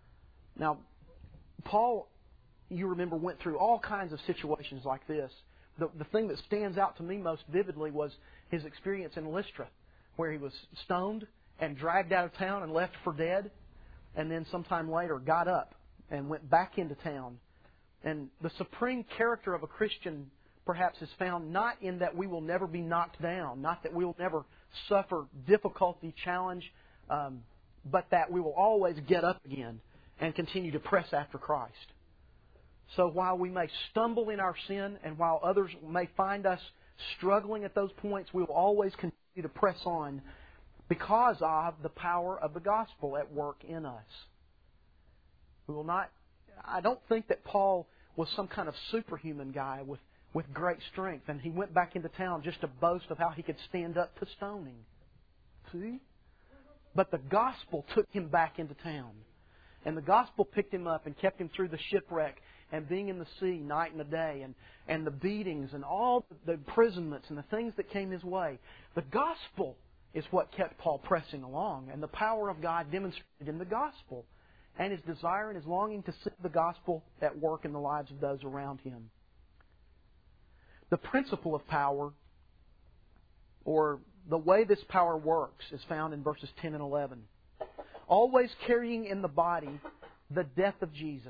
Now, Paul, you remember, went through all kinds of situations like this the thing that stands out to me most vividly was his experience in Lystra, where he was stoned and dragged out of town and left for dead, and then sometime later got up and went back into town. And the supreme character of a Christian perhaps is found not in that we will never be knocked down, not that we will never suffer difficulty, challenge, but that we will always get up again and continue to press after Christ. So while we may stumble in our sin and while others may find us struggling at those points, we will always continue to press on because of the power of the gospel at work in us. We will not. I don't think that Paul was some kind of superhuman guy with great strength, and he went back into town just to boast of how he could stand up to stoning. See? But the gospel took him back into town. And the gospel picked him up and kept him through the shipwreck and being in the sea night and a day and the beatings and all the imprisonments and the things that came his way. The gospel is what kept Paul pressing along, and the power of God demonstrated in the gospel and his desire and his longing to see the gospel at work in the lives of those around him. The principle of power, or the way this power works, is found in verses 10 and 11. Always carrying in the body the death of Jesus,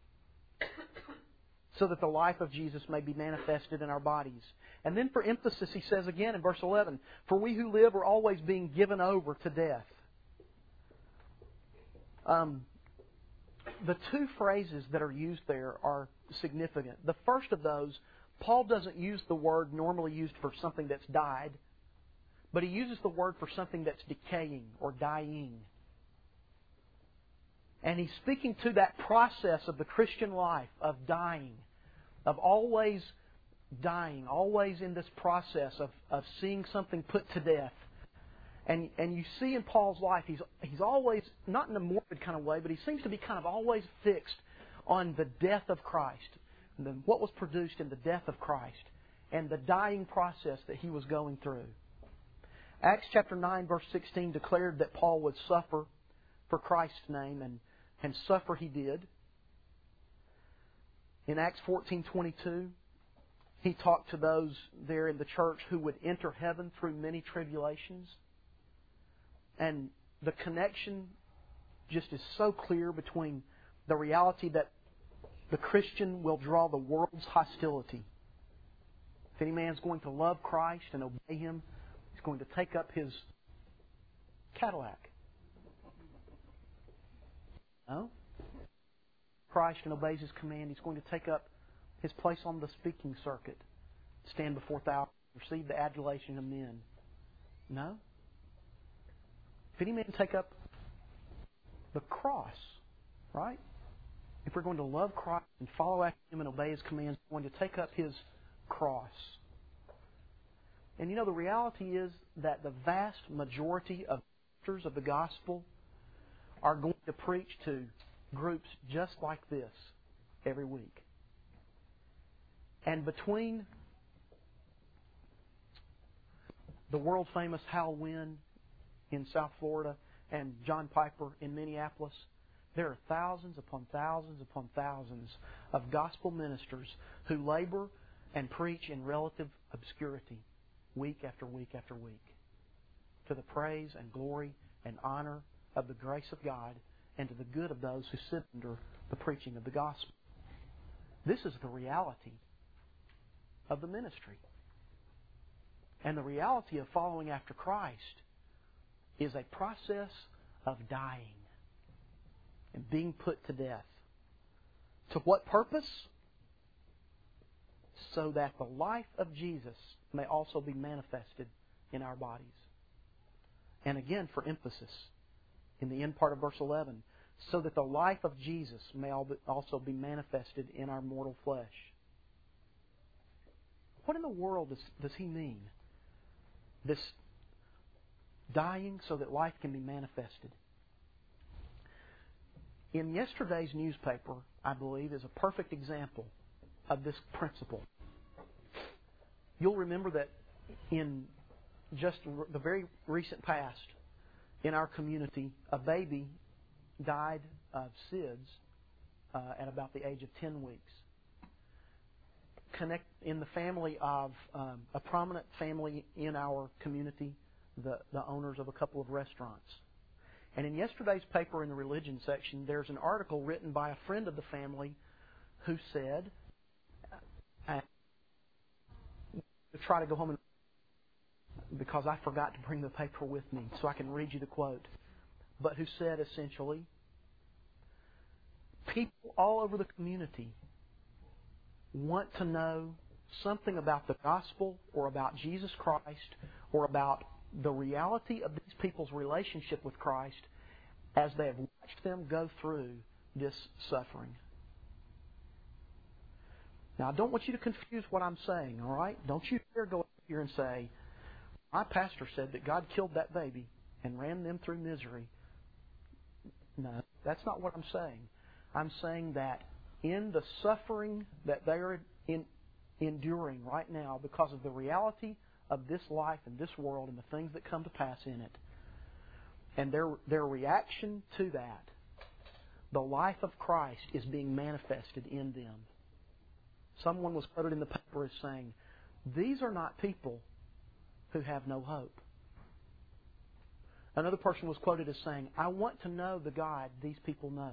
so that the life of Jesus may be manifested in our bodies. And then for emphasis, he says again in verse 11, for we who live are always being given over to death. The two phrases that are used there are significant. The first of those, Paul doesn't use the word normally used for something that's died, but he uses the word for something that's decaying or dying. And he's speaking to that process of the Christian life of dying, of always dying, always in this process of seeing something put to death. And you see in Paul's life, he's always, not in a morbid kind of way, but he seems to be kind of always fixed on the death of Christ, and what was produced in the death of Christ, and the dying process that he was going through. Acts chapter 9, verse 16 declared that Paul would suffer for Christ's name, and suffer he did. In Acts 14:22, he talked to those there in the church who would enter heaven through many tribulations. And the connection just is so clear between the reality that the Christian will draw the world's hostility. If any man is going to love Christ and obey Him, he's going to take up his Cadillac. No? Christ and obeys His command, he's going to take up his place on the speaking circuit, stand before thousands, receive the adulation of men. No? If any man take up the cross, right? If we're going to love Christ and follow after Him and obey His commands, we're going to take up His cross. And you know, the reality is that the vast majority of ministers of the gospel are going to preach to groups just like this every week. And between the world-famous Hal Wynn in South Florida and John Piper in Minneapolis, there are thousands upon thousands upon thousands of gospel ministers who labor and preach in relative obscurity week after week after week, to the praise and glory and honor of the grace of God and to the good of those who sit under the preaching of the gospel. This is the reality of the ministry. And the reality of following after Christ is a process of dying and being put to death. To what purpose? So that the life of Jesus may also be manifested in our bodies. And again, for emphasis, in the end part of verse 11, so that the life of Jesus may also be manifested in our mortal flesh. What in the world does he mean? This dying so that life can be manifested. In yesterday's newspaper, I believe, is a perfect example of this principle. You'll remember that in just the very recent past, in our community, a baby died of SIDS at about the age of 10 weeks. in the family of a prominent family in our community, the owners of a couple of restaurants. And in yesterday's paper in the religion section, there's an article written by a friend of the family who said, to try to go home and because I forgot to bring the paper with me so I can read you the quote, but who said essentially, people all over the community want to know something about the gospel or about Jesus Christ or about the reality of these people's relationship with Christ as they have watched them go through this suffering. Now, I don't want you to confuse what I'm saying, all right? Don't you dare go up here and say, my pastor said that God killed that baby and ran them through misery. No, that's not what I'm saying. I'm saying that in the suffering that they are enduring right now because of the reality of this life and this world and the things that come to pass in it, and their reaction to that, the life of Christ is being manifested in them. Someone was quoted in the paper as saying, these are not people who have no hope. Another person was quoted as saying, I want to know the God these people know.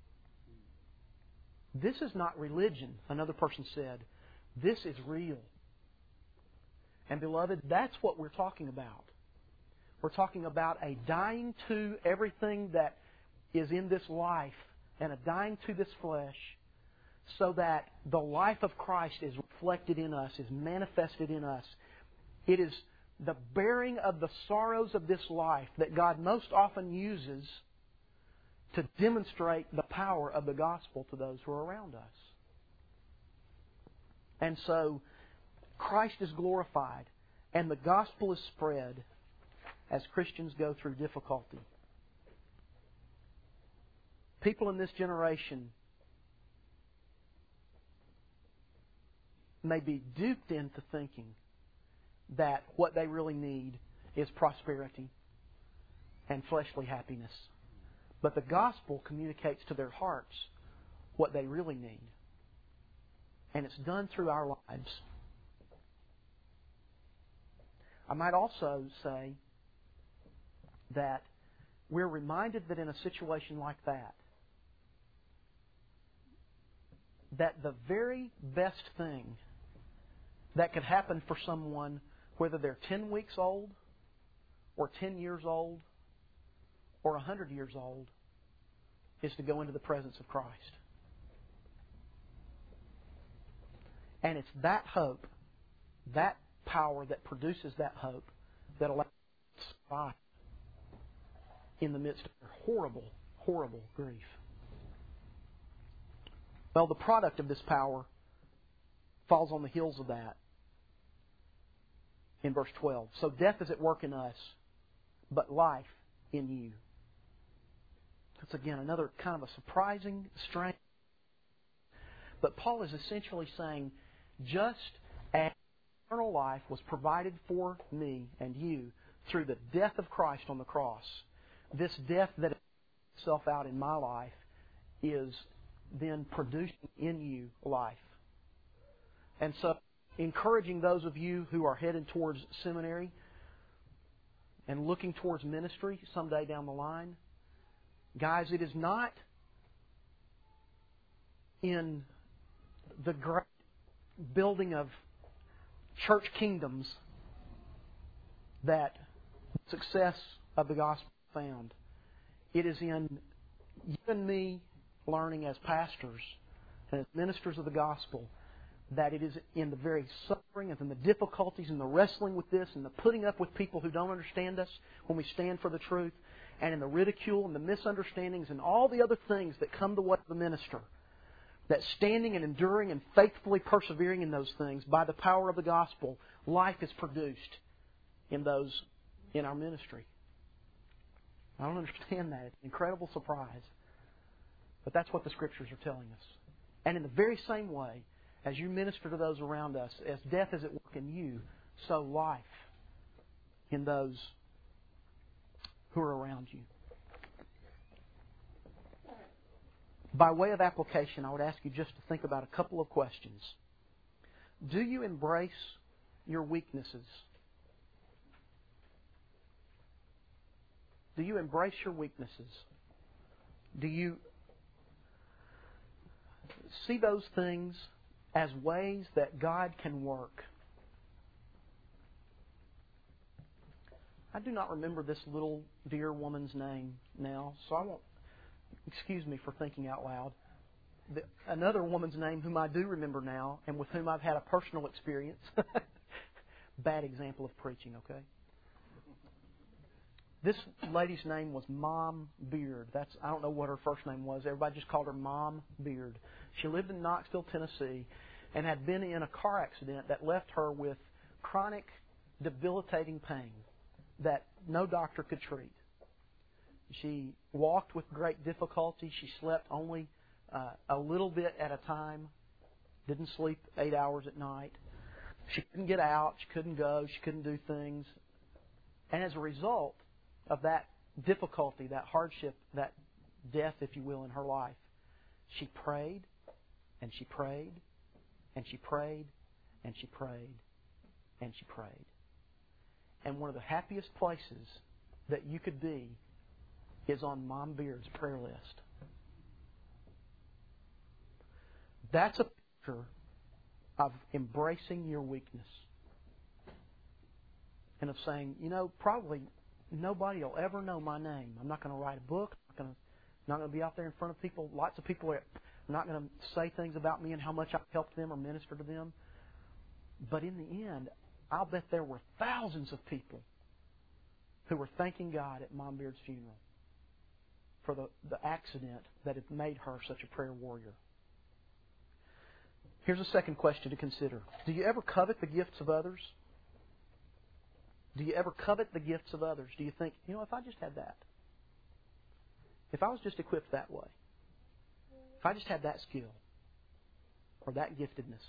This is not religion, another person said. This is real. And beloved, that's what we're talking about. We're talking about a dying to everything that is in this life and a dying to this flesh so that the life of Christ is reflected in us, is manifested in us. It is the bearing of the sorrows of this life that God most often uses to demonstrate the power of the gospel to those who are around us. And so, Christ is glorified, and the gospel is spread as Christians go through difficulty. People in this generation may be duped into thinking that what they really need is prosperity and fleshly happiness. But the gospel communicates to their hearts what they really need. And it's done through our lives. I might also say that we're reminded that in a situation like that, that the very best thing that could happen for someone, whether they're 10 weeks old, or 10 years old, or 100 years old, is to go into the presence of Christ. And it's that hope, that power that produces that hope, that allows us to survive in the midst of their horrible, horrible grief. Well, the product of this power falls on the heels of that in verse 12. So death is at work in us, but life in you. That's again another kind of a surprising, strange. But Paul is essentially saying, just as eternal life was provided for me and you through the death of Christ on the cross, this death that itself out in my life is then producing in you life. And so, encouraging those of you who are headed towards seminary and looking towards ministry someday down the line, guys, it is not in the great building of church kingdoms that success of the gospel is found. It is in you and me learning as pastors and as ministers of the gospel that it is in the very suffering and in the difficulties and the wrestling with this and the putting up with people who don't understand us when we stand for the truth, and in the ridicule and the misunderstandings and all the other things that come the way of the minister, that standing and enduring and faithfully persevering in those things by the power of the gospel, life is produced in those in our ministry. I don't understand that. It's an incredible surprise. But that's what the Scriptures are telling us. And in the very same way, as you minister to those around us, as death is at work in you, so life in those who are around you. By way of application, I would ask you just to think about a couple of questions. Do you embrace your weaknesses? Do you embrace your weaknesses? Do you see those things as ways that God can work? I do not remember this little dear woman's name now, so I won't. Excuse me for thinking out loud. Another woman's name whom I do remember now and with whom I've had a personal experience. Bad example of preaching, okay? This lady's name was Mom Beard. I don't know what her first name was. Everybody just called her Mom Beard. She lived in Knoxville, Tennessee, and had been in a car accident that left her with chronic, debilitating pain that no doctor could treat. She walked with great difficulty. She slept only a little bit at a time. Didn't sleep 8 hours at night. She couldn't get out. She couldn't go. She couldn't do things. And as a result of that difficulty, that hardship, that death, if you will, in her life, she prayed, and she prayed, and she prayed, and she prayed, and she prayed. And one of the happiest places that you could be is on Mom Beard's prayer list. That's a picture of embracing your weakness. And of saying, probably nobody will ever know my name. I'm not going to write a book. I'm not going to be out there in front of people. Lots of people are not going to say things about me and how much I've helped them or ministered to them. But in the end, I'll bet there were thousands of people who were thanking God at Mom Beard's funeral for the accident that had made her such a prayer warrior. Here's a second question to consider. Do you ever covet the gifts of others? Do you ever covet the gifts of others? Do you think, if I just had that, if I was just equipped that way, if I just had that skill or that giftedness?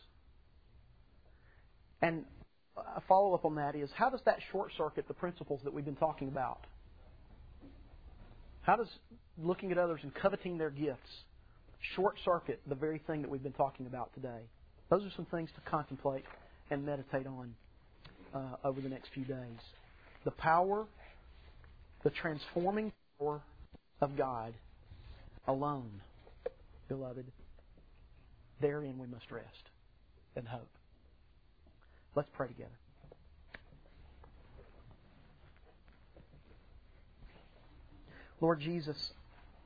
And a follow-up on that is, how does that short-circuit the principles that we've been talking about? How does looking at others and coveting their gifts short-circuit the very thing that we've been talking about today? Those are some things to contemplate and meditate on over the next few days. The power, the transforming power of God alone, beloved, therein we must rest and hope. Let's pray together. Lord Jesus,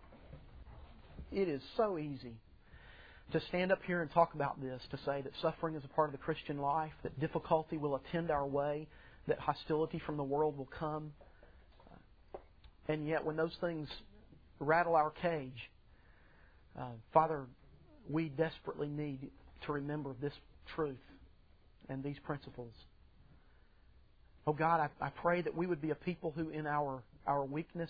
it is so easy to stand up here and talk about this, to say that suffering is a part of the Christian life, that difficulty will attend our way, that hostility from the world will come. And yet when those things rattle our cage, Father, we desperately need to remember this truth and these principles. Oh God, I pray that we would be a people who in our weakness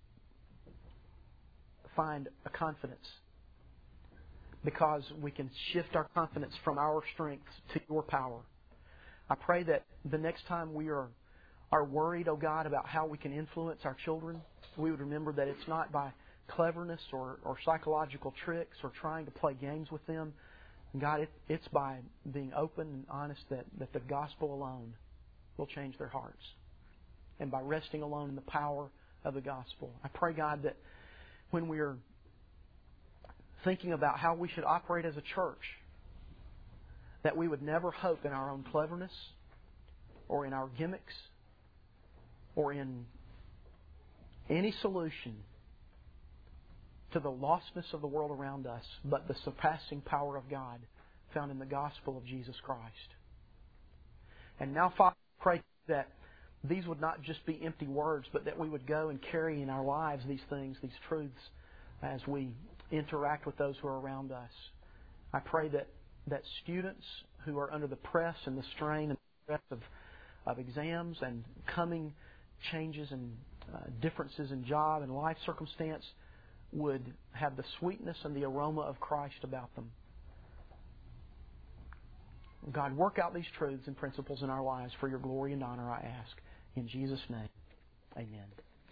find a confidence, because we can shift our confidence from our strength to your power. I pray that the next time we are worried, oh God, about how we can influence our children, we would remember that it's not by cleverness or psychological tricks or trying to play games with them. God, it's by being open and honest that the gospel alone will change their hearts. And by resting alone in the power of the gospel. I pray, God, that when we're thinking about how we should operate as a church, that we would never hope in our own cleverness or in our gimmicks or in any solution to the lostness of the world around us, but the surpassing power of God found in the gospel of Jesus Christ. And now, Father, I pray that these would not just be empty words, but that we would go and carry in our lives these things, these truths, as we interact with those who are around us. I pray that students who are under the press and the strain and the stress of exams and coming changes and differences in job and life circumstance would have the sweetness and the aroma of Christ about them. God, work out these truths and principles in our lives for your glory and honor, I ask. In Jesus' name, amen.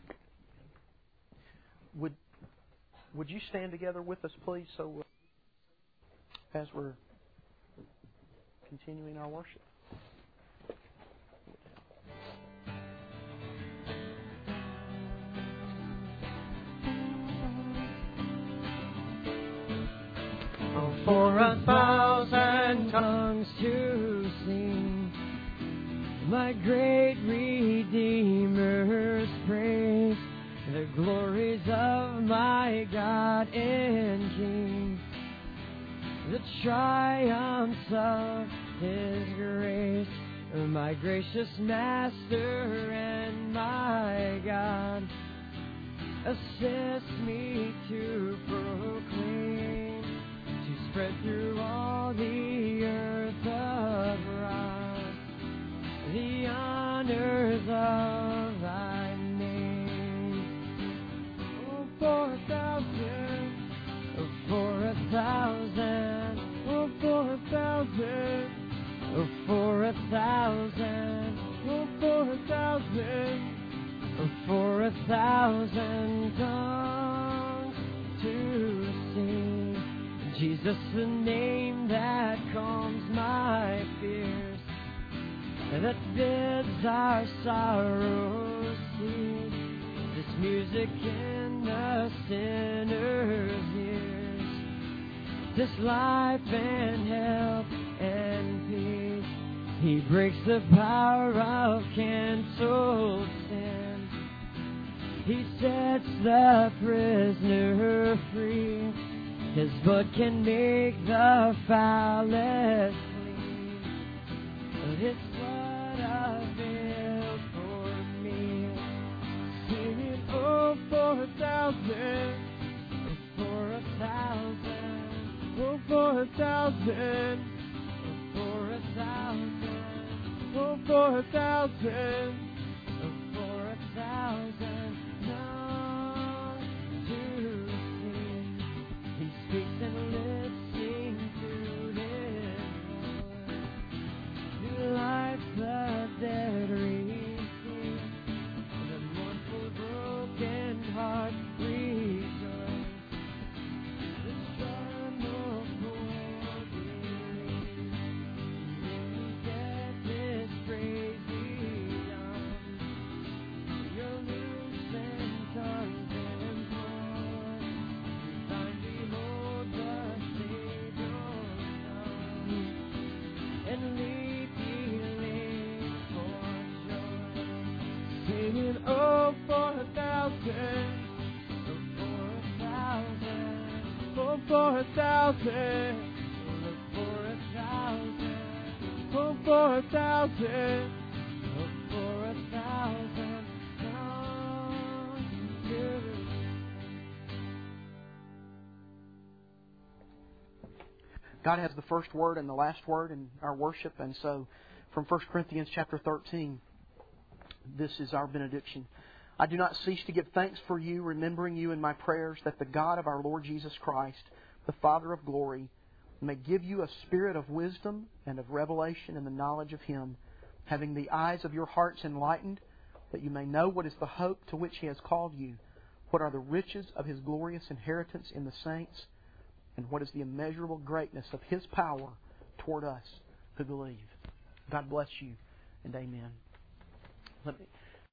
Would you stand together with us, please? So, as we're continuing our worship. For 1,000 tongues to sing my great Redeemer's praise, the glories of my God and King, the triumphs of His grace, my gracious Master and my God, assist me to proclaim, to spread through all the earth abroad the honors of Thy name. Oh, for 1,000, oh, for 1,000, oh, for 1,000, oh, for 1,000, oh, for 1,000, oh, for 1,000 tongues to sing. Jesus, the name that calms my fears, that bids our sorrows cease. This music in the sinner's ears, this life and health and peace. He breaks the power of canceled sin. He sets the prisoner free. His blood can make the foulest clean. His blood avails for me. Sing it, oh, for 1,000, oh, for 1,000, oh, for 1,000, oh, for 1,000, oh, for 1,000, oh, for 1,000. Speaks and lips sing to His voice. New life the dead receive, the mournful broken heart rejoice. The Son of God believes, in death His praise beyond. Your loose and tongues and voice, find behold the Savior come, and leap ye lanes for joy, singing, oh, for 1,000, oh, for 1,000, oh, for 1,000, oh, for 1,000, oh, for 1,000, oh, for 1,000 songs to God has the first word and the last word in our worship, and so from 1 Corinthians chapter 13, this is our benediction. I do not cease to give thanks for you, remembering you in my prayers, that the God of our Lord Jesus Christ, the Father of glory, may give you a spirit of wisdom and of revelation in the knowledge of Him, having the eyes of your hearts enlightened, that you may know what is the hope to which He has called you, what are the riches of His glorious inheritance in the saints, and what is the immeasurable greatness of His power toward us who believe. God bless you, and amen. Let me